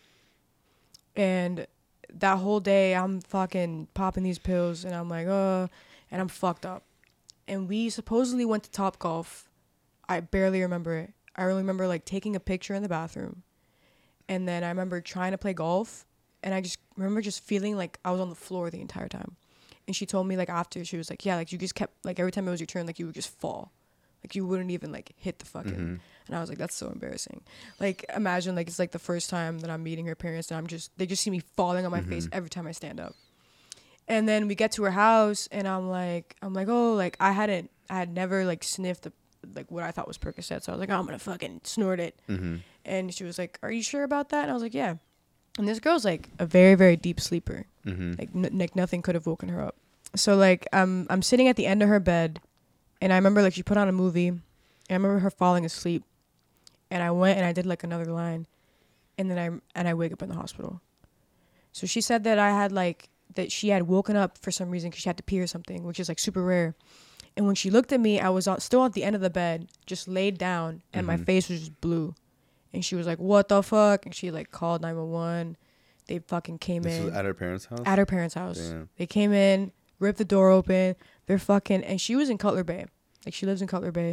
And that whole day, I'm fucking popping these pills, and I'm like, and I'm fucked up. And we supposedly went to Topgolf. I barely remember it. I really remember, like, taking a picture in the bathroom. And then I remember trying to play golf. And I just remember just feeling like I was on the floor the entire time. And she told me, like, after, she was like, yeah, like, you just kept, like, every time it was your turn, like, you would just fall. Like, you wouldn't even, like, hit the fucking... And I was like, that's so embarrassing. Like, imagine, like, it's, like, the first time that I'm meeting her parents, and they just see me falling on my face every time I stand up. And then we get to her house, and I'm like, oh, like, I had never, like, sniffed like what I thought was Percocet. So I was like, oh, I'm gonna fucking snort it. And she was like, are you sure about that? And I was like, yeah. And this girl's like a very, very deep sleeper. Like nothing could have woken her up. So like I'm sitting at the end of her bed, and I remember like she put on a movie, and I remember her falling asleep, and I went and I did like another line, and then I wake up in the hospital. So she said that I had like that she had woken up for some reason because she had to pee or something, which is like super rare. And when she looked at me, I was still at the end of the bed, just laid down, and my face was just blue. And she was like, what the fuck? And she like called 911. They fucking came in. This was at her parents' house? At her parents' house. Damn. They came in, ripped the door open. They're fucking, and she was in Cutler Bay. Like she lives in Cutler Bay.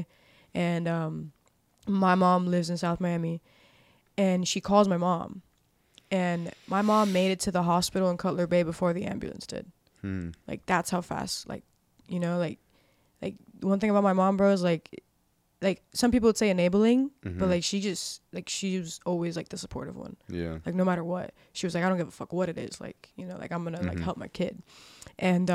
And my mom lives in South Miami. And she calls my mom. And my mom made it to the hospital in Cutler Bay before the ambulance did. Like that's how fast, like, you know, like one thing about my mom, bro, is like some people would say enabling, but like she was always like the supportive one. Yeah. Like no matter what, she was like, I don't give a fuck what it is. Like, you know, like I'm gonna like help my kid. And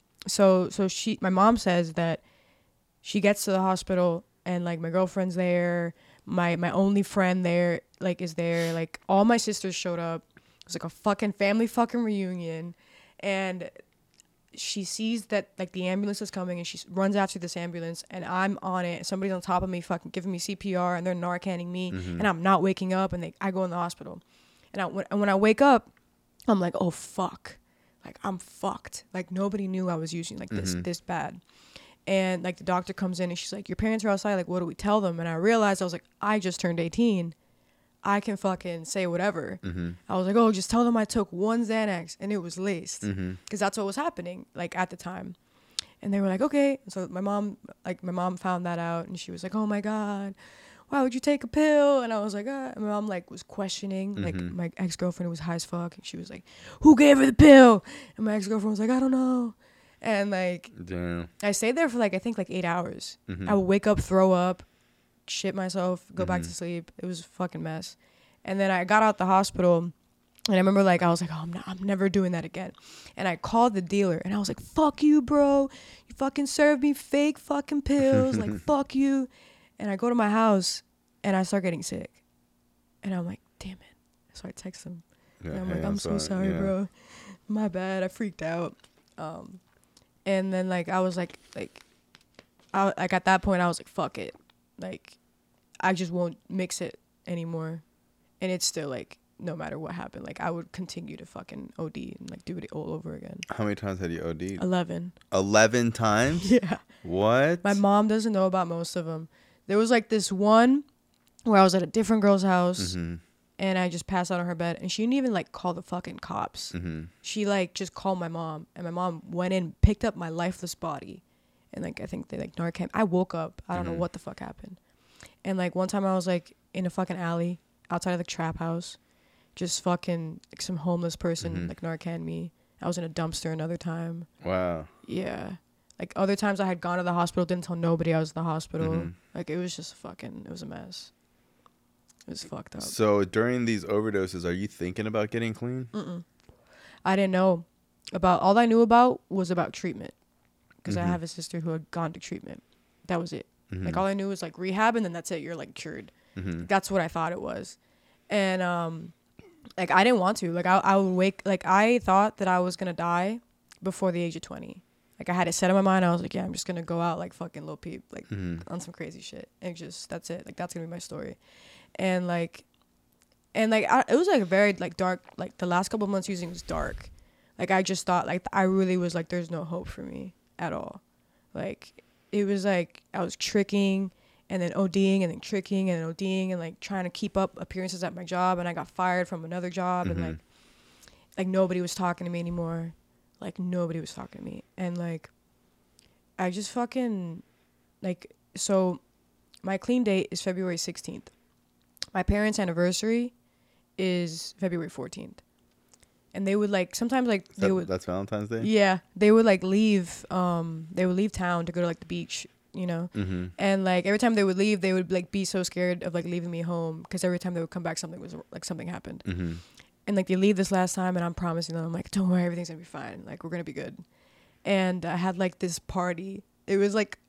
so my mom says that she gets to the hospital and like my girlfriend's there, my only friend there like is there, like all my sisters showed up. It was like a fucking family fucking reunion, and she sees that like the ambulance is coming, and she runs after this ambulance, and I'm on it. Somebody's on top of me, fucking giving me CPR, and they're Narcaning me, and I'm not waking up, and I go in the hospital, and when I wake up, I'm like, oh fuck, like I'm fucked. Like nobody knew I was using like this bad, and like the doctor comes in and she's like, your parents are outside. Like, what do we tell them? And I realized I was like, I just turned 18. I can fucking say whatever. I was like, oh, just tell them I took one Xanax and it was laced, because that's what was happening like at the time. And they were like, okay. So my mom found that out, and she was like, oh my god, why would you take a pill? And I was like, ah. And my mom like was questioning, like my ex-girlfriend was high as fuck, and she was like, who gave her the pill? And my ex-girlfriend was like, I don't know. And like, damn. I stayed there for like I think like 8 hours. I would wake up, throw up, shit myself, go back to sleep. It was a fucking mess. And then I got out the hospital, and I remember like I was like, oh, I'm never doing that again. And I called the dealer, and I was like, fuck you, bro, you fucking served me fake fucking pills, like fuck you. And I go to my house, and I start getting sick, and I'm like, damn it. So I text him, and I'm like, I'm so sorry, bro, my bad, I freaked out. And then like I was like at that point I was like, fuck it, like I just won't mix it anymore. And it's still like, no matter what happened, like I would continue to fucking OD and like do it all over again. How many times had you OD'd? 11. 11 times? Yeah. What? My mom doesn't know about most of them. There was like this one where I was at a different girl's house, and I just passed out on her bed, and she didn't even like call the fucking cops. She like just called my mom, and my mom went in, picked up my lifeless body, and like I think they like Narcan. I woke up, I don't know what the fuck happened. And like one time I was like in a fucking alley outside of the trap house, just fucking like some homeless person like Narcan me. I was in a dumpster another time. Wow. Yeah. Like other times I had gone to the hospital, didn't tell nobody I was in the hospital. Like it was just it was a mess. It was fucked up. So during these overdoses, are you thinking about getting clean? I didn't know about, all I knew about was about treatment, because I have a sister who had gone to treatment. That was it. Like all I knew was like rehab, and then that's it. You're like cured. That's what I thought it was. And like I didn't want to. Like I would wake, like I thought that I was gonna die before the age of 20. Like I had it set in my mind. I was like, yeah, I'm just gonna go out like fucking Lil Peep, like on some crazy shit. And just that's it. Like that's gonna be my story. And like it was like a very like dark. Like the last couple of months using was dark. Like I just thought like I really was like, there's no hope for me at all. Like it was like I was tricking, and then ODing, and then tricking, and then ODing, and like trying to keep up appearances at my job, and I got fired from another job, and like nobody was talking to me anymore. Like nobody was talking to me, and like I just fucking like, so my clean date is February 16th. My parents' anniversary is February 14th. And they would like sometimes like that's Valentine's Day? Yeah. They would like leave town to go to like the beach, you know? And like every time they would leave, they would like be so scared of like leaving me home, because every time they would come back something happened. And like they leave this last time, and I'm promising them, I'm like, don't worry, everything's gonna be fine, like we're gonna be good. And I had like this party. It was like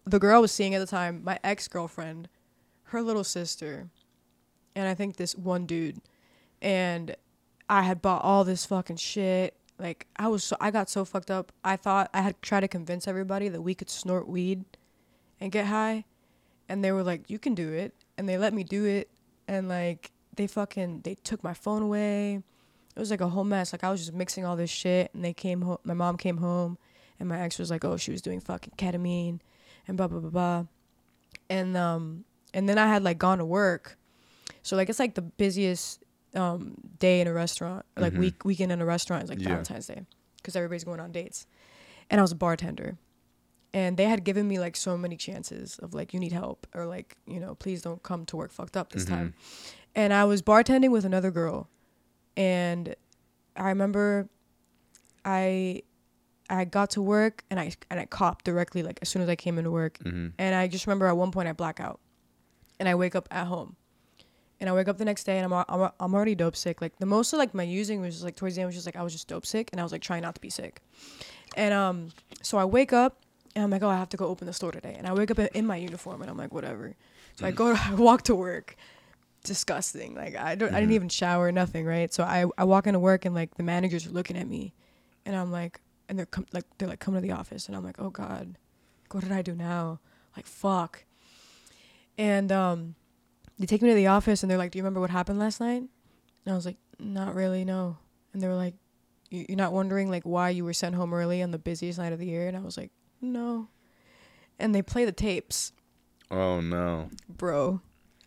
the girl I was seeing at the time, my ex-girlfriend, her little sister, and I think this one dude, and I had bought all this fucking shit. Like, I got so fucked up. I thought I had tried to convince everybody that we could snort weed and get high, and they were like, you can do it, and they let me do it, and like they took my phone away. It was like a whole mess. Like, I was just mixing all this shit, and they came home. My mom came home, and my ex was like, oh, she was doing fucking ketamine and blah blah blah blah. And then I had like gone to work, so like it's like the busiest day in a restaurant, like weekend in a restaurant is like Valentine's Day, because everybody's going on dates. And I was a bartender, and they had given me like so many chances of like, you need help, or like, you know, please don't come to work fucked up this time. And I was bartending with another girl, and I remember I got to work, and I copped directly, like as soon as I came into work. And I just remember at one point I black out, and I wake up at home. And I wake up the next day, and I'm already dope sick. Like, the most of like my using was just like towards the end was just like I was just dope sick, and I was like trying not to be sick. And so I wake up, and I'm like, oh, I have to go open the store today. And I wake up in my uniform, and I'm like, whatever. So I walk to work. Disgusting. Like, I didn't even shower, nothing, right? So I walk into work, and like the managers are looking at me, and I'm like, and they're coming to the office, and I'm like, oh God, what did I do now? Like, fuck. And they take me to the office, and they're like, do you remember what happened last night? And I was like, not really, no. And they were like, you're not wondering like why you were sent home early on the busiest night of the year? And I was like, no. And they play the tapes. Oh no, bro,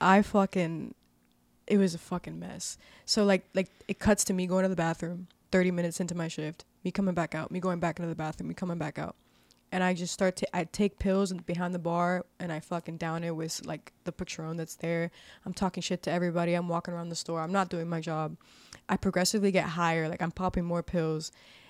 it was a fucking mess. So like it cuts to me going to the bathroom 30 minutes into my shift, me coming back out, me going back into the bathroom, me coming back out. And I just I take pills behind the bar, and I fucking down it with like the Patron that's there. I'm talking shit to everybody. I'm walking around the store. I'm not doing my job. I progressively get higher. Like, I'm popping more pills.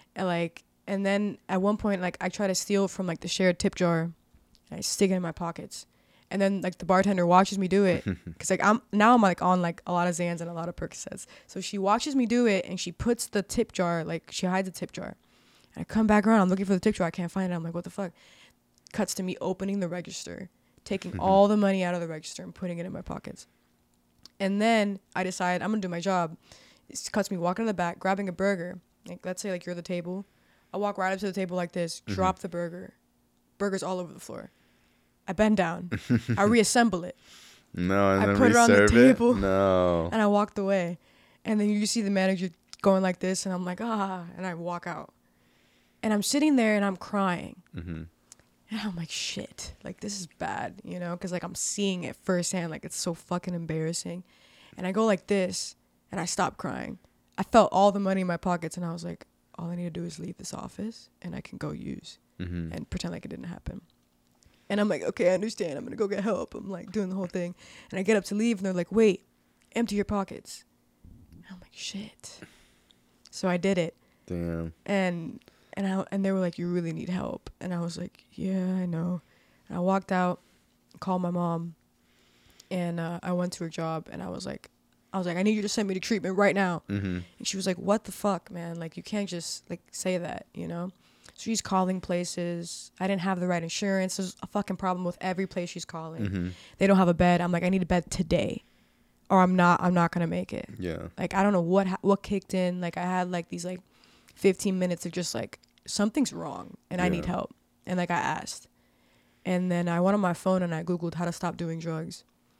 And then at one point, like, I try to steal from like the shared tip jar, and I stick it in my pockets. And then like the bartender watches me do it, because like I'm like on like a lot of Xans and a lot of Percocets. So she watches me do it, and she puts the tip jar, like she hides the tip jar. I come back around, I'm looking for the tip jar, I can't find it. I'm like, what the fuck? Cuts to me opening the register, taking all the money out of the register and putting it in my pockets. And then I decide I'm gonna do my job. It cuts me walking to the back, grabbing a burger. Like, let's say like you're the table. I walk right up to the table like this, drop the burger. Burger's all over the floor. I bend down. I reassemble it. No, and I then put it on the table. No. And I walked away. And then you see the manager going like this, and I'm like, and I walk out. And I'm sitting there, and I'm crying. And I'm like, shit, like, this is bad, you know? Because, like, I'm seeing it firsthand. Like, it's so fucking embarrassing. And I go like this, and I stop crying. I felt all the money in my pockets, and I was like, all I need to do is leave this office, and I can go use and pretend like it didn't happen. And I'm like, okay, I understand. I'm going to go get help. I'm, like, doing the whole thing. And I get up to leave, and they're like, wait, empty your pockets. And I'm like, shit. So I did it. Damn. And they were like, you really need help. And I was like, yeah, I know. And I walked out, called my mom, and I went to her job, and I was like, I need you to send me to treatment right now. And she was like, what the fuck, man? Like, you can't just like say that, you know? So she's calling places. I didn't have the right insurance. There's a fucking problem with every place she's calling. They don't have a bed. I'm like, I need a bed today, or I'm not gonna make it. Yeah. Like, I don't know what kicked in. Like, I had like these like 15 minutes of just like, something's wrong and I need help. And like, I asked. And then I went on my phone and I Googled how to stop doing drugs.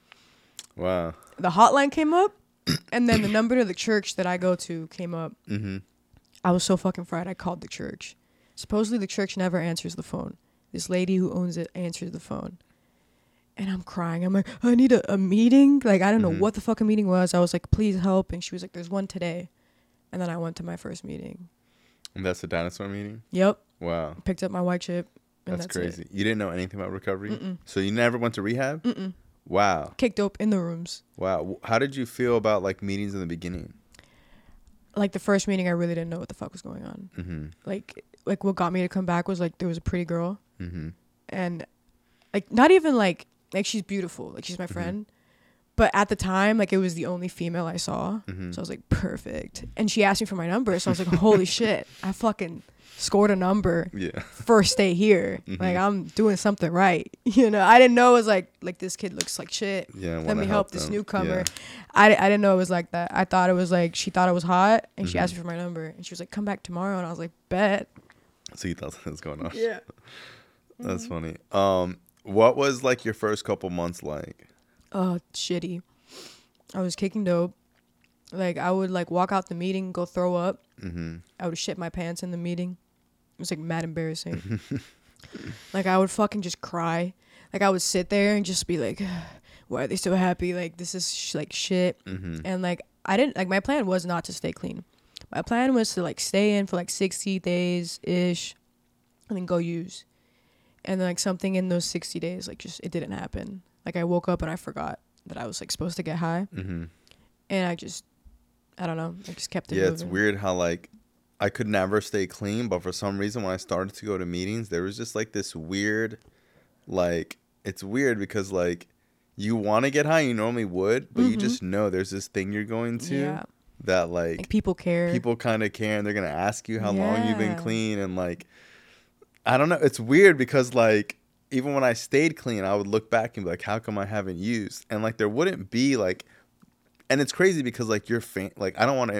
Wow. The hotline came up, and then the number to the church that I go to came up. I was so fucking fried. I called the church. Supposedly the church never answers the phone. This lady who owns it answers the phone. And I'm crying. I'm like, I need a meeting. Like, I don't know what the fucking meeting was. I was like, please help. And she was like, there's one today. And then I went to my first meeting. And that's the dinosaur meeting? Yep. Wow. Picked up my white chip. And that's crazy. It. You didn't know anything about recovery? So you never went to rehab? Wow. Kicked dope in the rooms. Wow. How did you feel about like meetings in the beginning? Like, the first meeting, I really didn't know what the fuck was going on. Like what got me to come back was like, there was a pretty girl. And like, not even like she's beautiful. Like, she's my friend. But at the time, like, it was the only female I saw. So I was like, perfect. And she asked me for my number. So I was like, holy shit. I fucking scored a number. Yeah. First day here. Like, I'm doing something right. You know, I didn't know it was like this kid looks like shit. Yeah. Let me help this newcomer. Yeah. I didn't know it was like that. I thought it was like, she thought I was hot and she asked me for my number and she was like, come back tomorrow. And I was like, bet. So you thought something was going on. Yeah. That's funny. What was like your first couple months like? Shitty. I was kicking dope. Like, I would like walk out the meeting, go throw up. I would shit my pants in the meeting. It was like mad embarrassing. Like, I would fucking just cry. Like, I would sit there and just be like, why are they so happy? Like, this is like shit. And like, I didn't like, my plan was not to stay clean. My plan was to like stay in for like 60 days ish and then go use. And then like something in those 60 days, like just, it didn't happen. Like, I woke up and I forgot that I was like supposed to get high. And I don't know. I just kept it moving. It's weird how like I could never stay clean, but for some reason when I started to go to meetings, there was just like this weird, like, it's weird because like you want to get high, you normally would, but you just know there's this thing you're going to that like people care. People kind of care and they're going to ask you how long you've been clean. And like, I don't know. It's weird because like, even when I stayed clean, I would look back and be like, how come I haven't used? And like, there wouldn't be like, and it's crazy because like like I don't want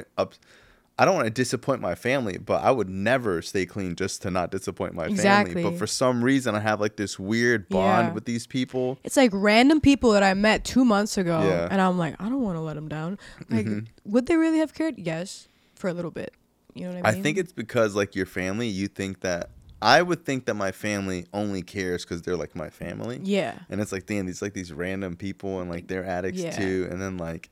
to disappoint my family, but I would never stay clean just to not disappoint my family. But for some reason, I have like this weird bond with these people. It's like random people that I met 2 months ago, and I'm like, I don't want to let them down. Like, would they really have cared? Yes, for a little bit. You know what I mean? I think it's because like your family, you think that. I would think that my family only cares because they're like my family. Yeah. And it's like, damn, these random people and like they're addicts too. And then like,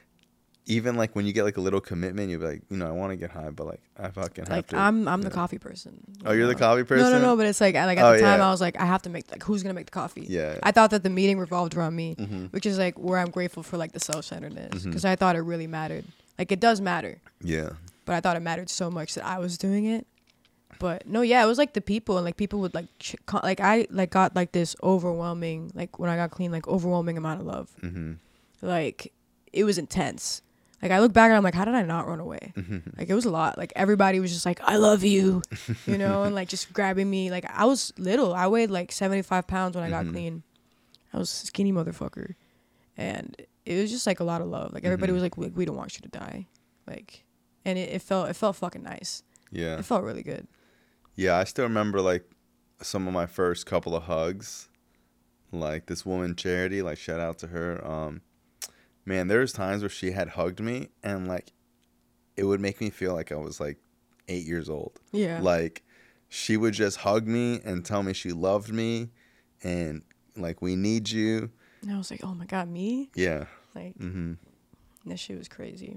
even like when you get like a little commitment, you'll be like, you know, I want to get high, but like I fucking have to. I'm the coffee person. Oh, you're the coffee person? No, but it's like at the time I was like, I have to make, like, who's gonna make the coffee? Yeah. I thought that the meeting revolved around me, which is like where I'm grateful for like the self-centeredness, because I thought it really mattered. Like, it does matter. Yeah. But I thought it mattered so much that I was doing it. But no, it was like the people, and like people would like like I like got like this overwhelming, like when I got clean, like overwhelming amount of love. Like, it was intense. Like, I look back and I'm like, how did I not run away? Like, it was a lot. Like, everybody was just like, I love you, you know, and like just grabbing me. Like, I was little. I weighed like 75 pounds when I got clean. I was a skinny motherfucker. And it was just like a lot of love. Like, everybody was like, we don't want you to die. Like, and it felt fucking nice. Yeah. It felt really good. Yeah, I still remember like some of my first couple of hugs. Like this woman Charity, like shout out to her. Man, there's times where she had hugged me and like it would make me feel like I was like 8 years old. Yeah. Like she would just hug me and tell me she loved me and like, we need you. And I was like, oh my God, me? Yeah. Like, that shit was crazy.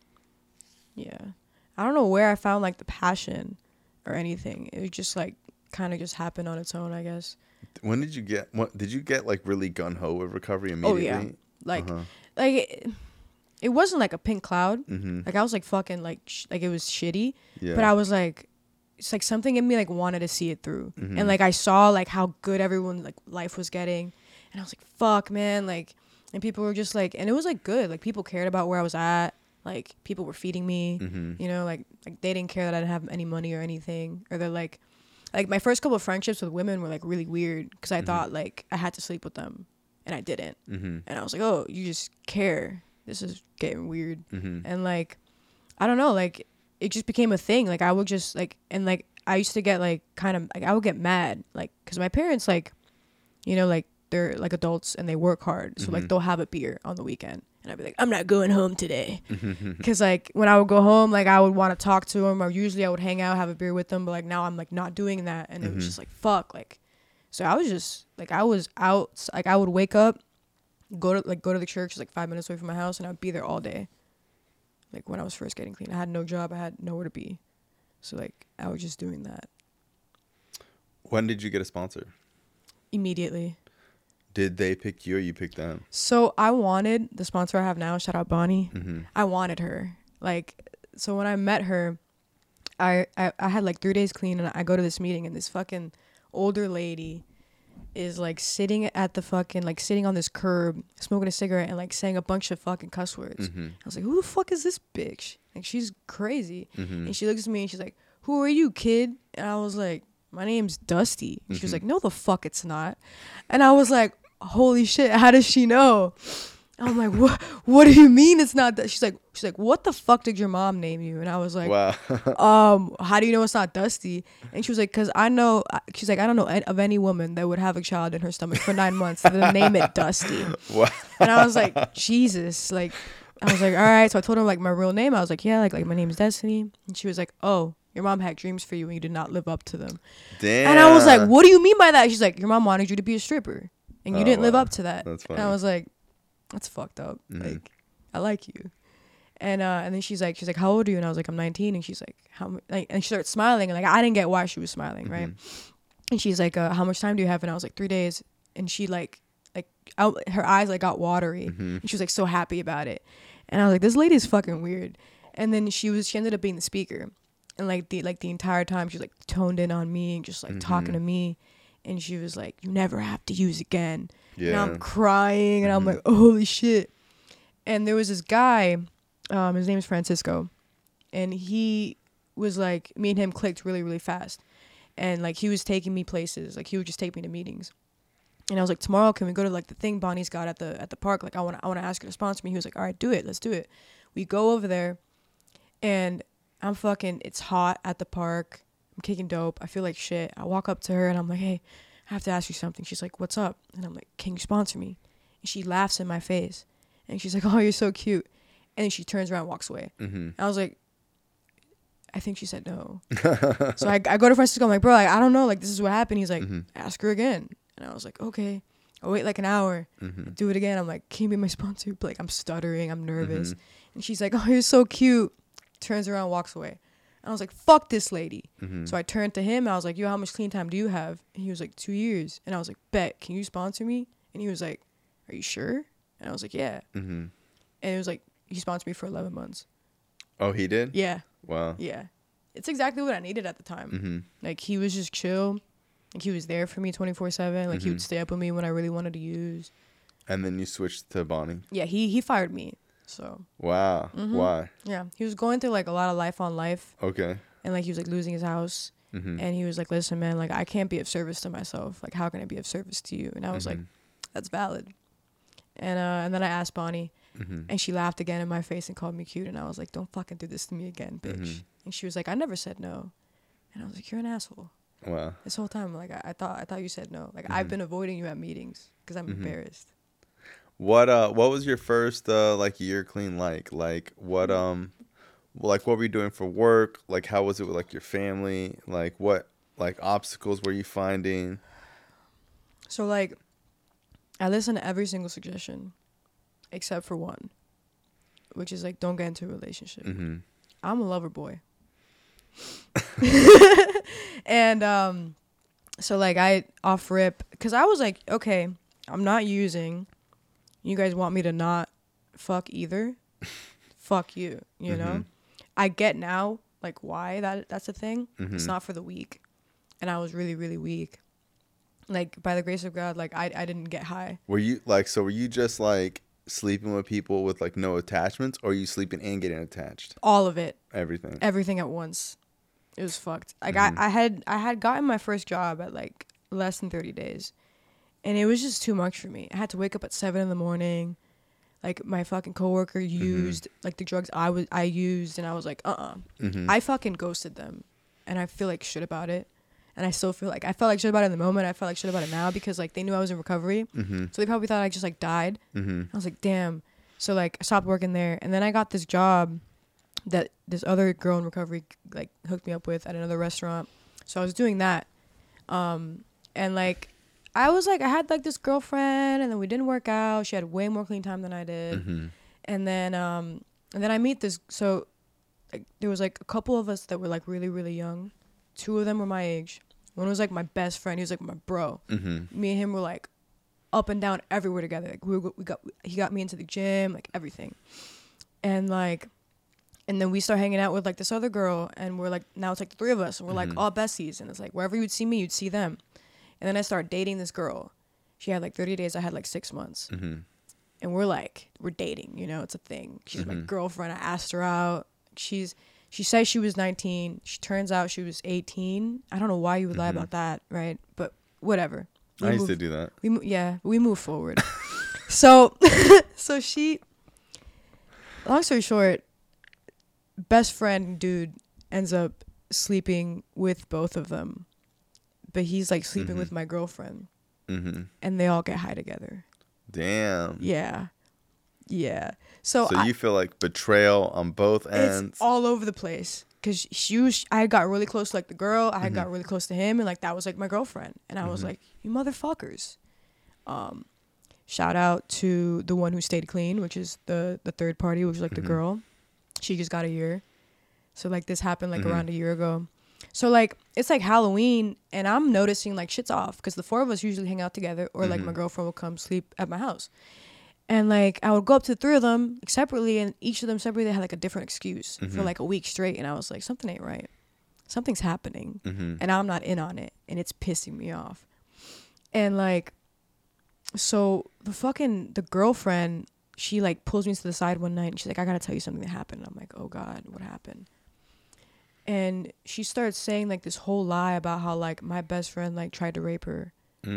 Yeah. I don't know where I found like the passion or anything. It was just like kind of just happened on its own, I guess. When did you get like really gun-ho with recovery immediately? Oh yeah. Like it wasn't like a pink cloud. Like, I was like fucking like like it was shitty. Yeah. But I was like, it's like something in me like wanted to see it through. And like I saw like how good everyone like life was getting, and I was like, fuck, man. Like, and people were just like, and it was like good. Like, people cared about where I was at. Like, people were feeding me, you know, like they didn't care that I didn't have any money or anything. Or they're like my first couple of friendships with women were like really weird because I thought like I had to sleep with them and I didn't. And I was like, oh, you just care. This is getting weird. And like, I don't know, like it just became a thing. Like, I would just like, and like I used to get like kind of like, I would get mad like because my parents like, you know, like they're like adults and they work hard. So like they'll have a beer on the weekend. And I'd be like, I'm not going home today. Because, like, when I would go home, like, I would want to talk to them. Or usually I would hang out, have a beer with them. But, like, now I'm, like, not doing that. And it was just, like, fuck. Like, so I was just, like, I was out. Like, I would wake up, go to the church, like, 5 minutes away from my house. And I'd be there all day. Like, when I was first getting clean. I had no job. I had nowhere to be. So, like, I was just doing that. When did you get a sponsor? Immediately. Did they pick you or you picked them? So I wanted the sponsor I have now, shout out Bonnie. I wanted her. Like, so when I met her, I had like 3 days clean and I go to this meeting and this fucking older lady is like sitting at the fucking, like sitting on this curb, smoking a cigarette and like saying a bunch of fucking cuss words. I was like, who the fuck is this bitch? Like, she's crazy. And she looks at me and she's like, who are you, kid? And I was like, my name's Dusty. And she was like, no, the fuck it's not. And I was like, holy shit, how does she know? I'm like, what do you mean it's not that? She's like, what the fuck did your mom name you? And I was like, Wow. how do you know it's not Dusty? And she was like, because I know, she's like, I don't know of any woman that would have a child in her stomach for 9 months and then name it Dusty. Wow. And I was like, Jesus. Like, I was like, all right. So I told her like my real name. I was like, yeah, like my name is Destiny. And she was like, oh, your mom had dreams for you and you did not live up to them. Damn. And I was like, what do you mean by that? She's like, your mom wanted you to be a stripper and you didn't live up to that. That's funny. And I was like, that's fucked up. Like, I like you. And then she's like, how old are you? And I was like, I'm 19. And she's like, and she started smiling. And like, I didn't get why she was smiling, right? And she's like, how much time do you have? And I was like, 3 days. And she her eyes like got watery. And she was like so happy about it. And I was like, this lady is fucking weird. And then she ended up being the speaker. And like the entire time she was like toned in on me and just like talking to me. And she was like, you never have to use again. Yeah. And I'm crying and I'm like, holy shit. And there was this guy, his name is Francisco. And he was like, me and him clicked really, really fast. And like he was taking me places. Like he would just take me to meetings. And I was like, tomorrow can we go to like the thing Bonnie's got at the park? Like I want to ask her to sponsor me. He was like, all right, do it. Let's do it. We go over there and it's hot at the park. I'm kicking dope. I feel like shit. I walk up to her and I'm like, hey, I have to ask you something. She's like, what's up? And I'm like, can you sponsor me? And she laughs in my face. And she's like, oh, you're so cute. And then she turns around and walks away. And I was like, I think she said no. So I go to Francisco. I'm like, bro, like, I don't know. Like, this is what happened. He's like, ask her again. And I was like, okay. I'll wait like an hour. Do it again. I'm like, can you be my sponsor? But like, I'm stuttering. I'm nervous. And she's like, oh, you're so cute. Turns around, walks away. And I was like, fuck this lady. So I turned to him. And I was like, yo, how much clean time do you have? And he was like, 2 years. And I was like, bet, can you sponsor me? And he was like, are you sure? And I was like, yeah. And it was like, he sponsored me for 11 months. Oh, he did? Yeah. Wow. Yeah. It's exactly what I needed at the time. Like, he was just chill. Like, he was there for me 24/7. Like, he would stay up with me when I really wanted to use. And then you switched to Bonnie? Yeah, he fired me. So. Wow. Why? Yeah. He was going through, like, a lot of life on life. Okay. And, like, he was, like, losing his house. And he was like, listen, man, like, I can't be of service to myself. Like, how can I be of service to you? And I was like, that's valid. And then I asked Bonnie. And she laughed again in my face and called me cute. And I was like, don't fucking do this to me again, bitch. And she was like, I never said no. And I was like, you're an asshole. Wow. This whole time, like, I thought you said no. Like, I've been avoiding you at meetings because I'm embarrassed. What was your first like year clean like? Like what were you doing for work? Like how was it with like your family? Like what like obstacles were you finding? So like I listened to every single suggestion except for one, which is like don't get into a relationship. I'm a lover boy. And so like I off rip because I was like, okay, I'm not using. You guys want me to not fuck either? Fuck you, you know? I get now, like, why that's a thing. It's not for the weak. And I was really, really weak. Like, by the grace of God, like, I didn't get high. Were you, like, so were you just, like, sleeping with people with, like, no attachments? Or are you sleeping and getting attached? All of it. Everything. Everything at once. It was fucked. Like, I had gotten my first job at, like, less than 30 days. And it was just too much for me. I had to wake up at 7 a.m. Like, my fucking coworker used, like, the drugs I used. And I was like, I fucking ghosted them. And I feel like shit about it. And I still feel like, I felt like shit about it in the moment. I felt like shit about it now because, like, they knew I was in recovery. So they probably thought I just, like, died. I was like, damn. So, like, I stopped working there. And then I got this job that this other girl in recovery, like, hooked me up with at another restaurant. So I was doing that. And, like, I was like, I had like this girlfriend and then we didn't work out. She had way more clean time than I did. And then I meet this. So like, there was like a couple of us that were like really, really young. 2 of them were my age. One was like my best friend. He was like my bro. Me and him were like up and down everywhere together. Like he got me into the gym, like everything. And like, and then we start hanging out with like this other girl and we're like, now it's like the 3 of us and we're like all besties. And it's like, wherever you'd see me, you'd see them. And then I started dating this girl. She had like 30 days. I had like 6 months. And we're dating, you know, it's a thing. She's my girlfriend. I asked her out. She's She says she was 19. She turns out she was 18. I don't know why you would lie about that, right? But whatever. I used to do that. We move forward. So she, long story short, best friend dude ends up sleeping with both of them, but he's like sleeping with my girlfriend, and they all get high together. Damn. Yeah. So you feel like betrayal on both ends. It's all over the place. Cause I got really close to like the girl. I got really close to him, and like that was like my girlfriend. And I was like, you motherfuckers. Shout out to the one who stayed clean, which is the third party, which is like the girl. She just got a year. So like this happened like around a year ago. So like it's like Halloween, and I'm noticing like shit's off because the four of us usually hang out together, or like my girlfriend will come sleep at my house. And like I would go up to the three of them separately, and each of them separately had like a different excuse for like a week straight. And I was like, something ain't right. Something's happening, and I'm not in on it, and it's pissing me off. And like, so the girlfriend, she like pulls me to the side one night, and she's like, I gotta tell you something that happened. And I'm like, oh God, what happened? And she starts saying like this whole lie about how like my best friend like tried to rape her.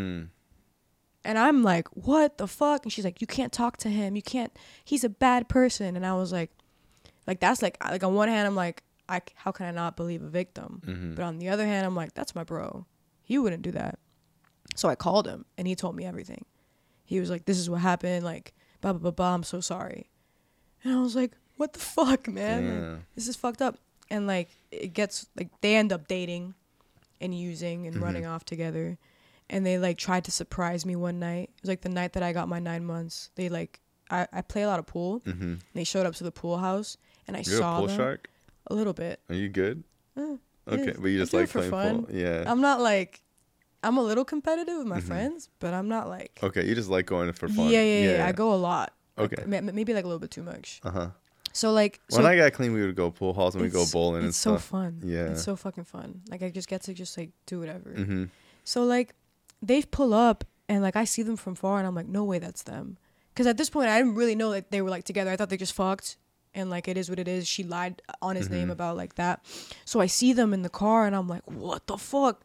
And I'm like, what the fuck? And she's like, you can't talk to him. You can't. He's a bad person. And I was like that's like on one hand, I'm like, how can I not believe a victim? But on the other hand, I'm like, that's my bro. He wouldn't do that. So I called him, and he told me everything. He was like, this is what happened. Like, blah, blah, blah, blah. I'm so sorry. And I was like, what the fuck, man? Like, this is fucked up. And like, it gets like, they end up dating and using and running off together. And they like tried to surprise me one night. It was like the night that I got my 9 months. They like, I play a lot of pool. And they showed up to the pool house, and You're saw a pool them. Shark? A little bit. Are you good? Okay, but you just I do like it for playing fun. pool? Yeah. I'm not like, I'm a little competitive with my friends, but I'm not like. Okay, you just like going for fun. Yeah. I go a lot. Okay. Like, maybe like a little bit too much. Uh-huh. So like. When I got clean, we would go pool halls and we go bowling and stuff. It's so fun. Yeah. It's so fucking fun. Like I just get to just like do whatever. So like, they pull up, and like I see them from far, and I'm like, no way, that's them. Because at this point, I didn't really know that they were like together. I thought they just fucked, and like it is what it is. She lied on his name about like that. So I see them in the car, and I'm like, what the fuck?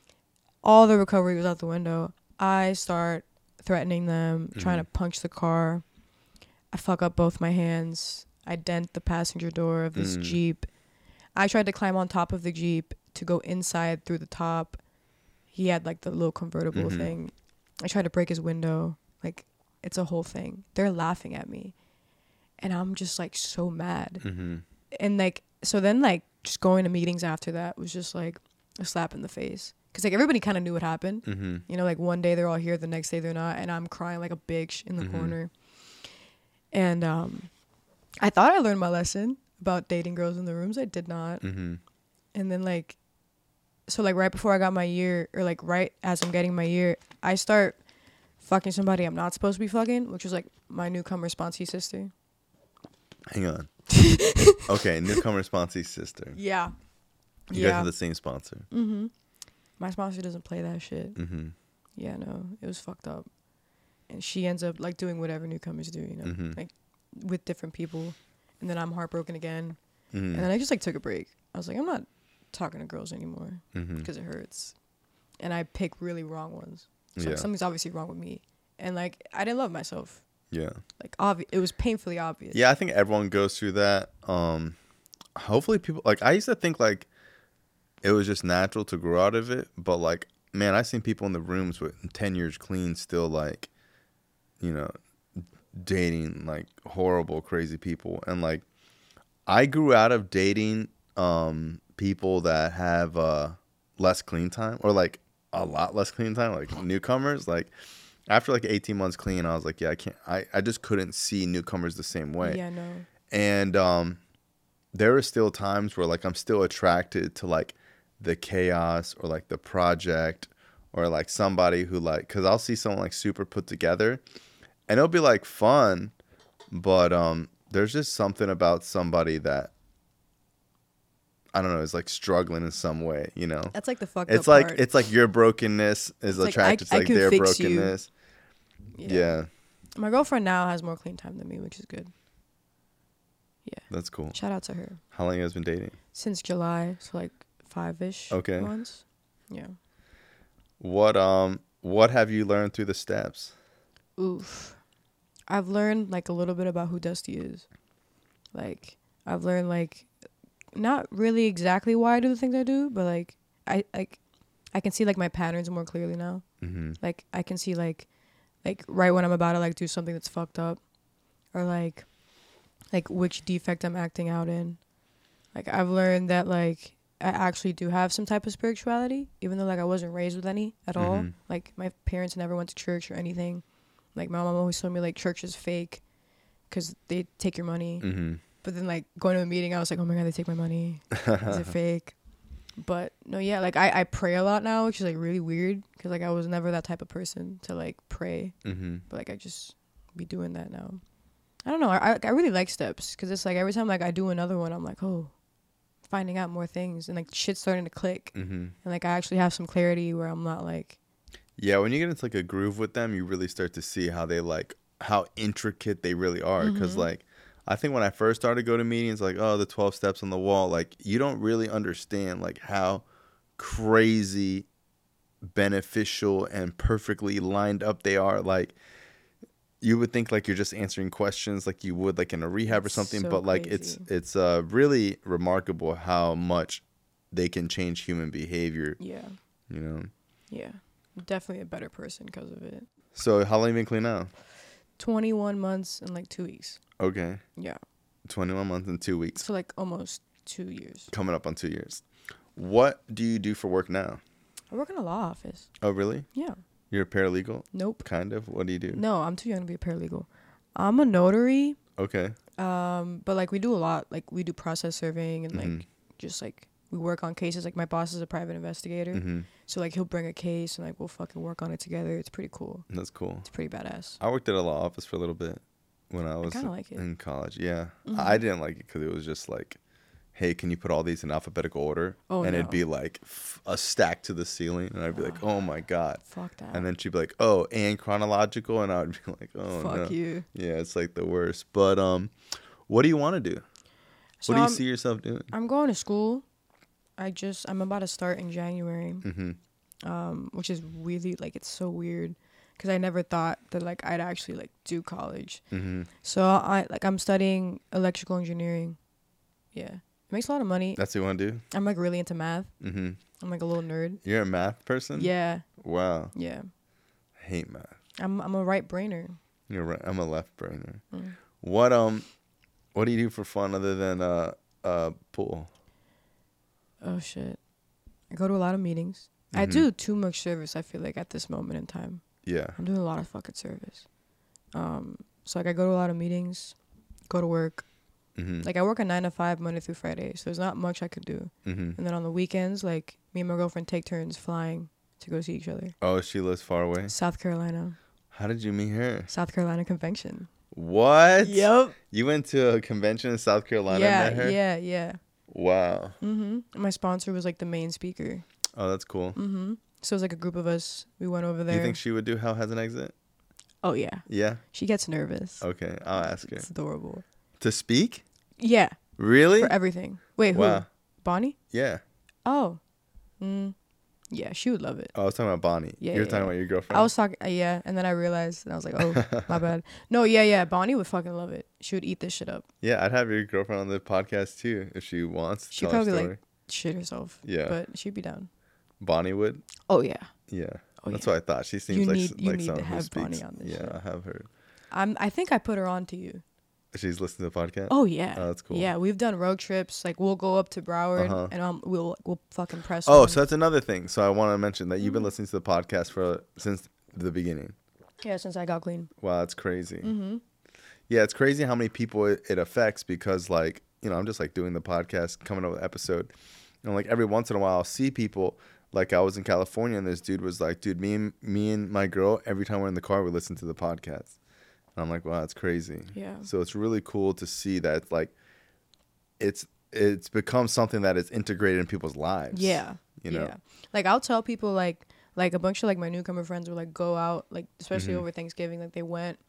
All the recovery was out the window. I start threatening them, trying to punch the car. I fuck up both my hands. I dent the passenger door of this Jeep. I tried to climb on top of the Jeep to go inside through the top. He had like the little convertible thing. I tried to break his window. Like, it's a whole thing. They're laughing at me, and I'm just like so mad. And like, so then like just going to meetings after that was just like a slap in the face, because like everybody kind of knew what happened. You know, like one day they're all here, the next day they're not, and I'm crying like a bitch in the corner. And I thought I learned my lesson about dating girls in the rooms. I did not. And then like, so like right before I got my year, or like right as I'm getting my year, I start fucking somebody I'm not supposed to be fucking, which was like my newcomer sponsee sister. Hang on. Okay, newcomer sponsee sister. Yeah. You guys have the same sponsor. My sponsor doesn't play that shit. Yeah, no, it was fucked up. And she ends up like doing whatever newcomers do, you know, like with different people. And then I'm heartbroken again. And then I just like took a break. I was like, I'm not talking to girls anymore because it hurts. And I pick really wrong ones. So like, something's obviously wrong with me. And like, I didn't love myself. Yeah. Like, it was painfully obvious. Yeah, I think everyone goes through that. Hopefully people, like, I used to think like it was just natural to grow out of it. But like, man, I've seen people in the rooms with 10 years clean still like, you know, dating like horrible, crazy people. And like, I grew out of dating people that have less clean time, or like a lot less clean time, like newcomers. Like after like 18 months clean, I was like, yeah, I just couldn't see newcomers the same way. Yeah, no. And there are still times where like I'm still attracted to like the chaos, or like the project, or like somebody who like, because I'll see someone like super put together and it'll be like fun, but there's just something about somebody that, I don't know, is like struggling in some way, you know. That's like the fucked it's up like part. It's like your brokenness is attracted to like their brokenness. Yeah. My girlfriend now has more clean time than me, which is good. Yeah. That's cool. Shout out to her. How long you guys been dating? Since July, so like 5-ish Okay. months. Yeah. What have you learned through the steps? Oof. I've learned like a little bit about who Dusty is. Like I've learned like not really exactly why I do the things I do, but like I can see like my patterns more clearly now. Mm-hmm. Like I can see like right when I'm about to like do something that's fucked up, or like which defect I'm acting out in. Like I've learned that like I actually do have some type of spirituality, even though like I wasn't raised with any at all. Like my parents never went to church or anything. Like my mom always told me like church is fake because they take your money. Mm-hmm. But then like going to a meeting, I was like, oh my God, they take my money. Is it fake? But no, yeah, like I pray a lot now, which is like really weird because like I was never that type of person to like pray. Mm-hmm. But like I just be doing that now. I don't know. I really like steps because it's like every time like I do another one, I'm like, oh, finding out more things and like shit's starting to click. Mm-hmm. And like I actually have some clarity where I'm not like. Yeah, when you get into like a groove with them, you really start to see how they like how intricate they really are. Because like I think when I first started going to meetings, like, oh, the 12 steps on the wall, like you don't really understand like how crazy beneficial and perfectly lined up they are. Like you would think like you're just answering questions like you would like in a rehab or something, so but like crazy. it's really remarkable how much they can change human behavior. Yeah. You know. Yeah. I'm definitely a better person because of it. So how long you been clean now? 21 months and like 2 weeks. Okay. Yeah. 21 months and 2 weeks. So like almost 2 years. Coming up on 2 years. What do you do for work now? I work in a law office. Oh, really? Yeah. You're a paralegal? Nope. Kind of. What do you do? No, I'm too young to be a paralegal. I'm a notary. Okay. But like we do a lot. Like we do process surveying and like just like we work on cases. Like my boss is a private investigator. Mm-hmm. So like he'll bring a case and like we'll fucking work on it together. It's pretty cool. That's cool. It's pretty badass. I worked at a law office for a little bit when I was kinda like it. in college. Yeah. I didn't like it because it was just like, hey, can you put all these in alphabetical order? Oh, and no. it'd be like a stack to the ceiling. And I'd be like, oh my God. Fuck that. And then she'd be like, oh, and chronological. And I would be like, oh, no. Fuck you. Yeah, it's like the worst. But what do you want to do? So What do you see yourself doing? I'm going to school. I'm about to start in January. Which is really like it's so weird because I never thought that like I'd actually like do college. So I'm studying electrical engineering. Yeah, it makes a lot of money. That's what you want to do? I'm like really into math. I'm like a little nerd. You're a math person? Yeah. Wow. Yeah. I hate math. I'm a right brainer. You're right. I'm a left brainer. What do you do for fun other than pool? Oh shit. I go to a lot of meetings. I do too much service, I feel like, at this moment in time. Yeah. I'm doing a lot of fucking service. So like I go to a lot of meetings, go to work. Like I work a 9 to 5 Monday through Friday, so there's not much I could do. And then on the weekends, like me and my girlfriend take turns flying to go see each other. Oh, she lives far away? South Carolina. How did you meet her? South Carolina convention. What? Yep. You went to a convention in South Carolina and met her? Yeah. Wow. My sponsor was like the main speaker. Oh, that's cool. So it was like a group of us. We went over there. Do you think she would do Hell Has an Exit? Oh yeah. Yeah? She gets nervous. Okay, I'll ask her. It's adorable. To speak? Yeah. Really? For everything. Wait, who? Wow. Bonnie? Yeah. Oh. Yeah, she would love it. Oh, I was talking about Bonnie. Yeah, You were yeah, talking yeah. about your girlfriend? I was talking, yeah, and then I realized, and I was like, oh, my bad. No, yeah, Bonnie would fucking love it. She would eat this shit up. Yeah, I'd have your girlfriend on the podcast too if she wants to She'd tell her probably story. like shit herself. Yeah. But she'd be down. Bonnie would? Oh, yeah. Yeah. Oh, That's yeah. what I thought. She seems You like need someone to who have speaks. Bonnie on this Yeah, shit. I have heard. I think I put her on to you. She's listening to the podcast? Oh, yeah. Oh, that's cool. Yeah, we've done road trips. Like, we'll go up to Broward, and we'll fucking press Oh, one. so that's another thing. So I want to mention that you've been listening to the podcast since the beginning. Yeah, since I got clean. Wow, that's crazy. Yeah, it's crazy how many people it affects because, like, you know, I'm just, like, doing the podcast, coming up with an episode. And, like, every once in a while, I'll see people. Like, I was in California, and this dude was like, dude, me and my girl, every time we're in the car, we listen to the podcast. And I'm like, wow, that's crazy. Yeah. So it's really cool to see that, like, it's become something that is integrated in people's lives. Yeah. You know? Yeah. Like, I'll tell people, like a bunch of, like, my newcomer friends will, like, go out, like, especially over Thanksgiving. Like, they went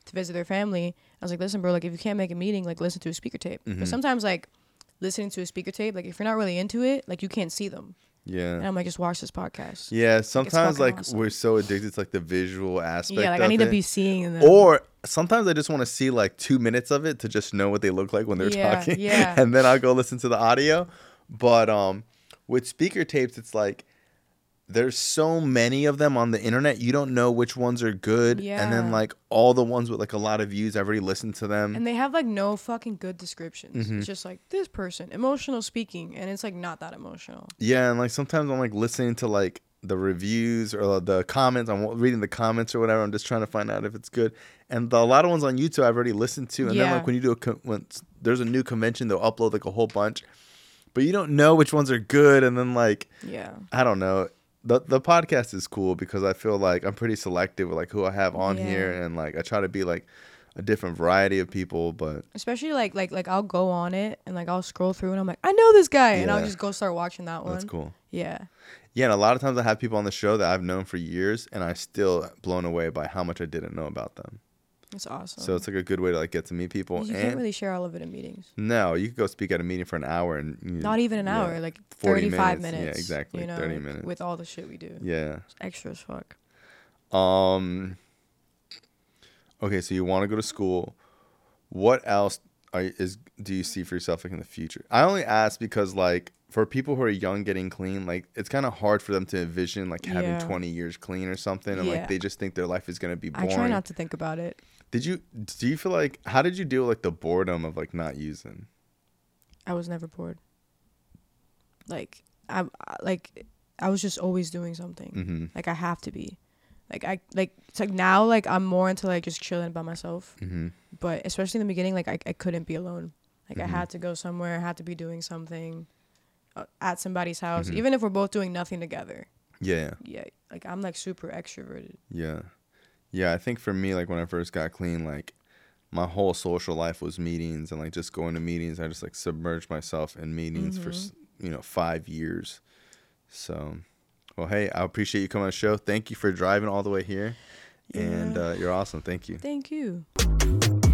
to visit their family. I was like, listen, bro, like if you can't make a meeting, like listen to a speaker tape. But sometimes like listening to a speaker tape, like if you're not really into it, like you can't see them. Yeah. And I'm like, just watch this podcast. Yeah, sometimes like awesome. we're so addicted to like the visual aspect. Yeah, like of I need to it. be seeing them. Or sometimes I just want to see like 2 minutes of it to just know what they look like when they're talking. Yeah. And then I'll go listen to the audio. But with speaker tapes, it's like there's so many of them on the internet. You don't know which ones are good. Yeah. And then like all the ones with like a lot of views, I've already listened to them. And they have like no fucking good descriptions. It's just like this person, emotional speaking, and it's like not that emotional. Yeah, and like sometimes I'm like listening to like the reviews or the comments. I'm reading the comments or whatever. I'm just trying to find out if it's good. And a lot of ones on YouTube I've already listened to. And then like when you do when there's a new convention, they'll upload like a whole bunch. But you don't know which ones are good. And then like, I don't know. The podcast is cool because I feel like I'm pretty selective with like who I have on here. And like I try to be like a different variety of people, but especially like I'll go on it and like I'll scroll through and I'm like, I know this guy, and I'll just go start watching that one. That's cool. Yeah, and a lot of times I have people on the show that I've known for years, and I still blown away by how much I didn't know about them. That's awesome. So it's like a good way to like get to meet people. You can't really share all of it in meetings. No, you could go speak at a meeting for an hour and not even an hour, like 35 minutes. Yeah, exactly. You know, 30 minutes with all the shit we do. Yeah, it's extra as fuck. Okay, so you want to go to school. What else do you see for yourself like in the future? I only ask because like for people who are young getting clean, like it's kind of hard for them to envision like having 20 years clean or something, and like they just think their life is gonna be boring. I try not to think about it. Do you feel like, how did you deal with like the boredom of like not using? I was never bored. Like I was just always doing something. Like I have to be. It's like now like I'm more into like just chilling by myself. But especially in the beginning, like I couldn't be alone. Like I had to go somewhere, I had to be doing something at somebody's house, even if we're both doing nothing together. Yeah, like I'm like super extroverted. Yeah, I think for me, like when I first got clean, like my whole social life was meetings, and like just going to meetings, I just like submerged myself in meetings for 5 years. So, well, hey, I appreciate you coming on the show. Thank you for driving all the way here, and you're awesome. Thank you. Thank you.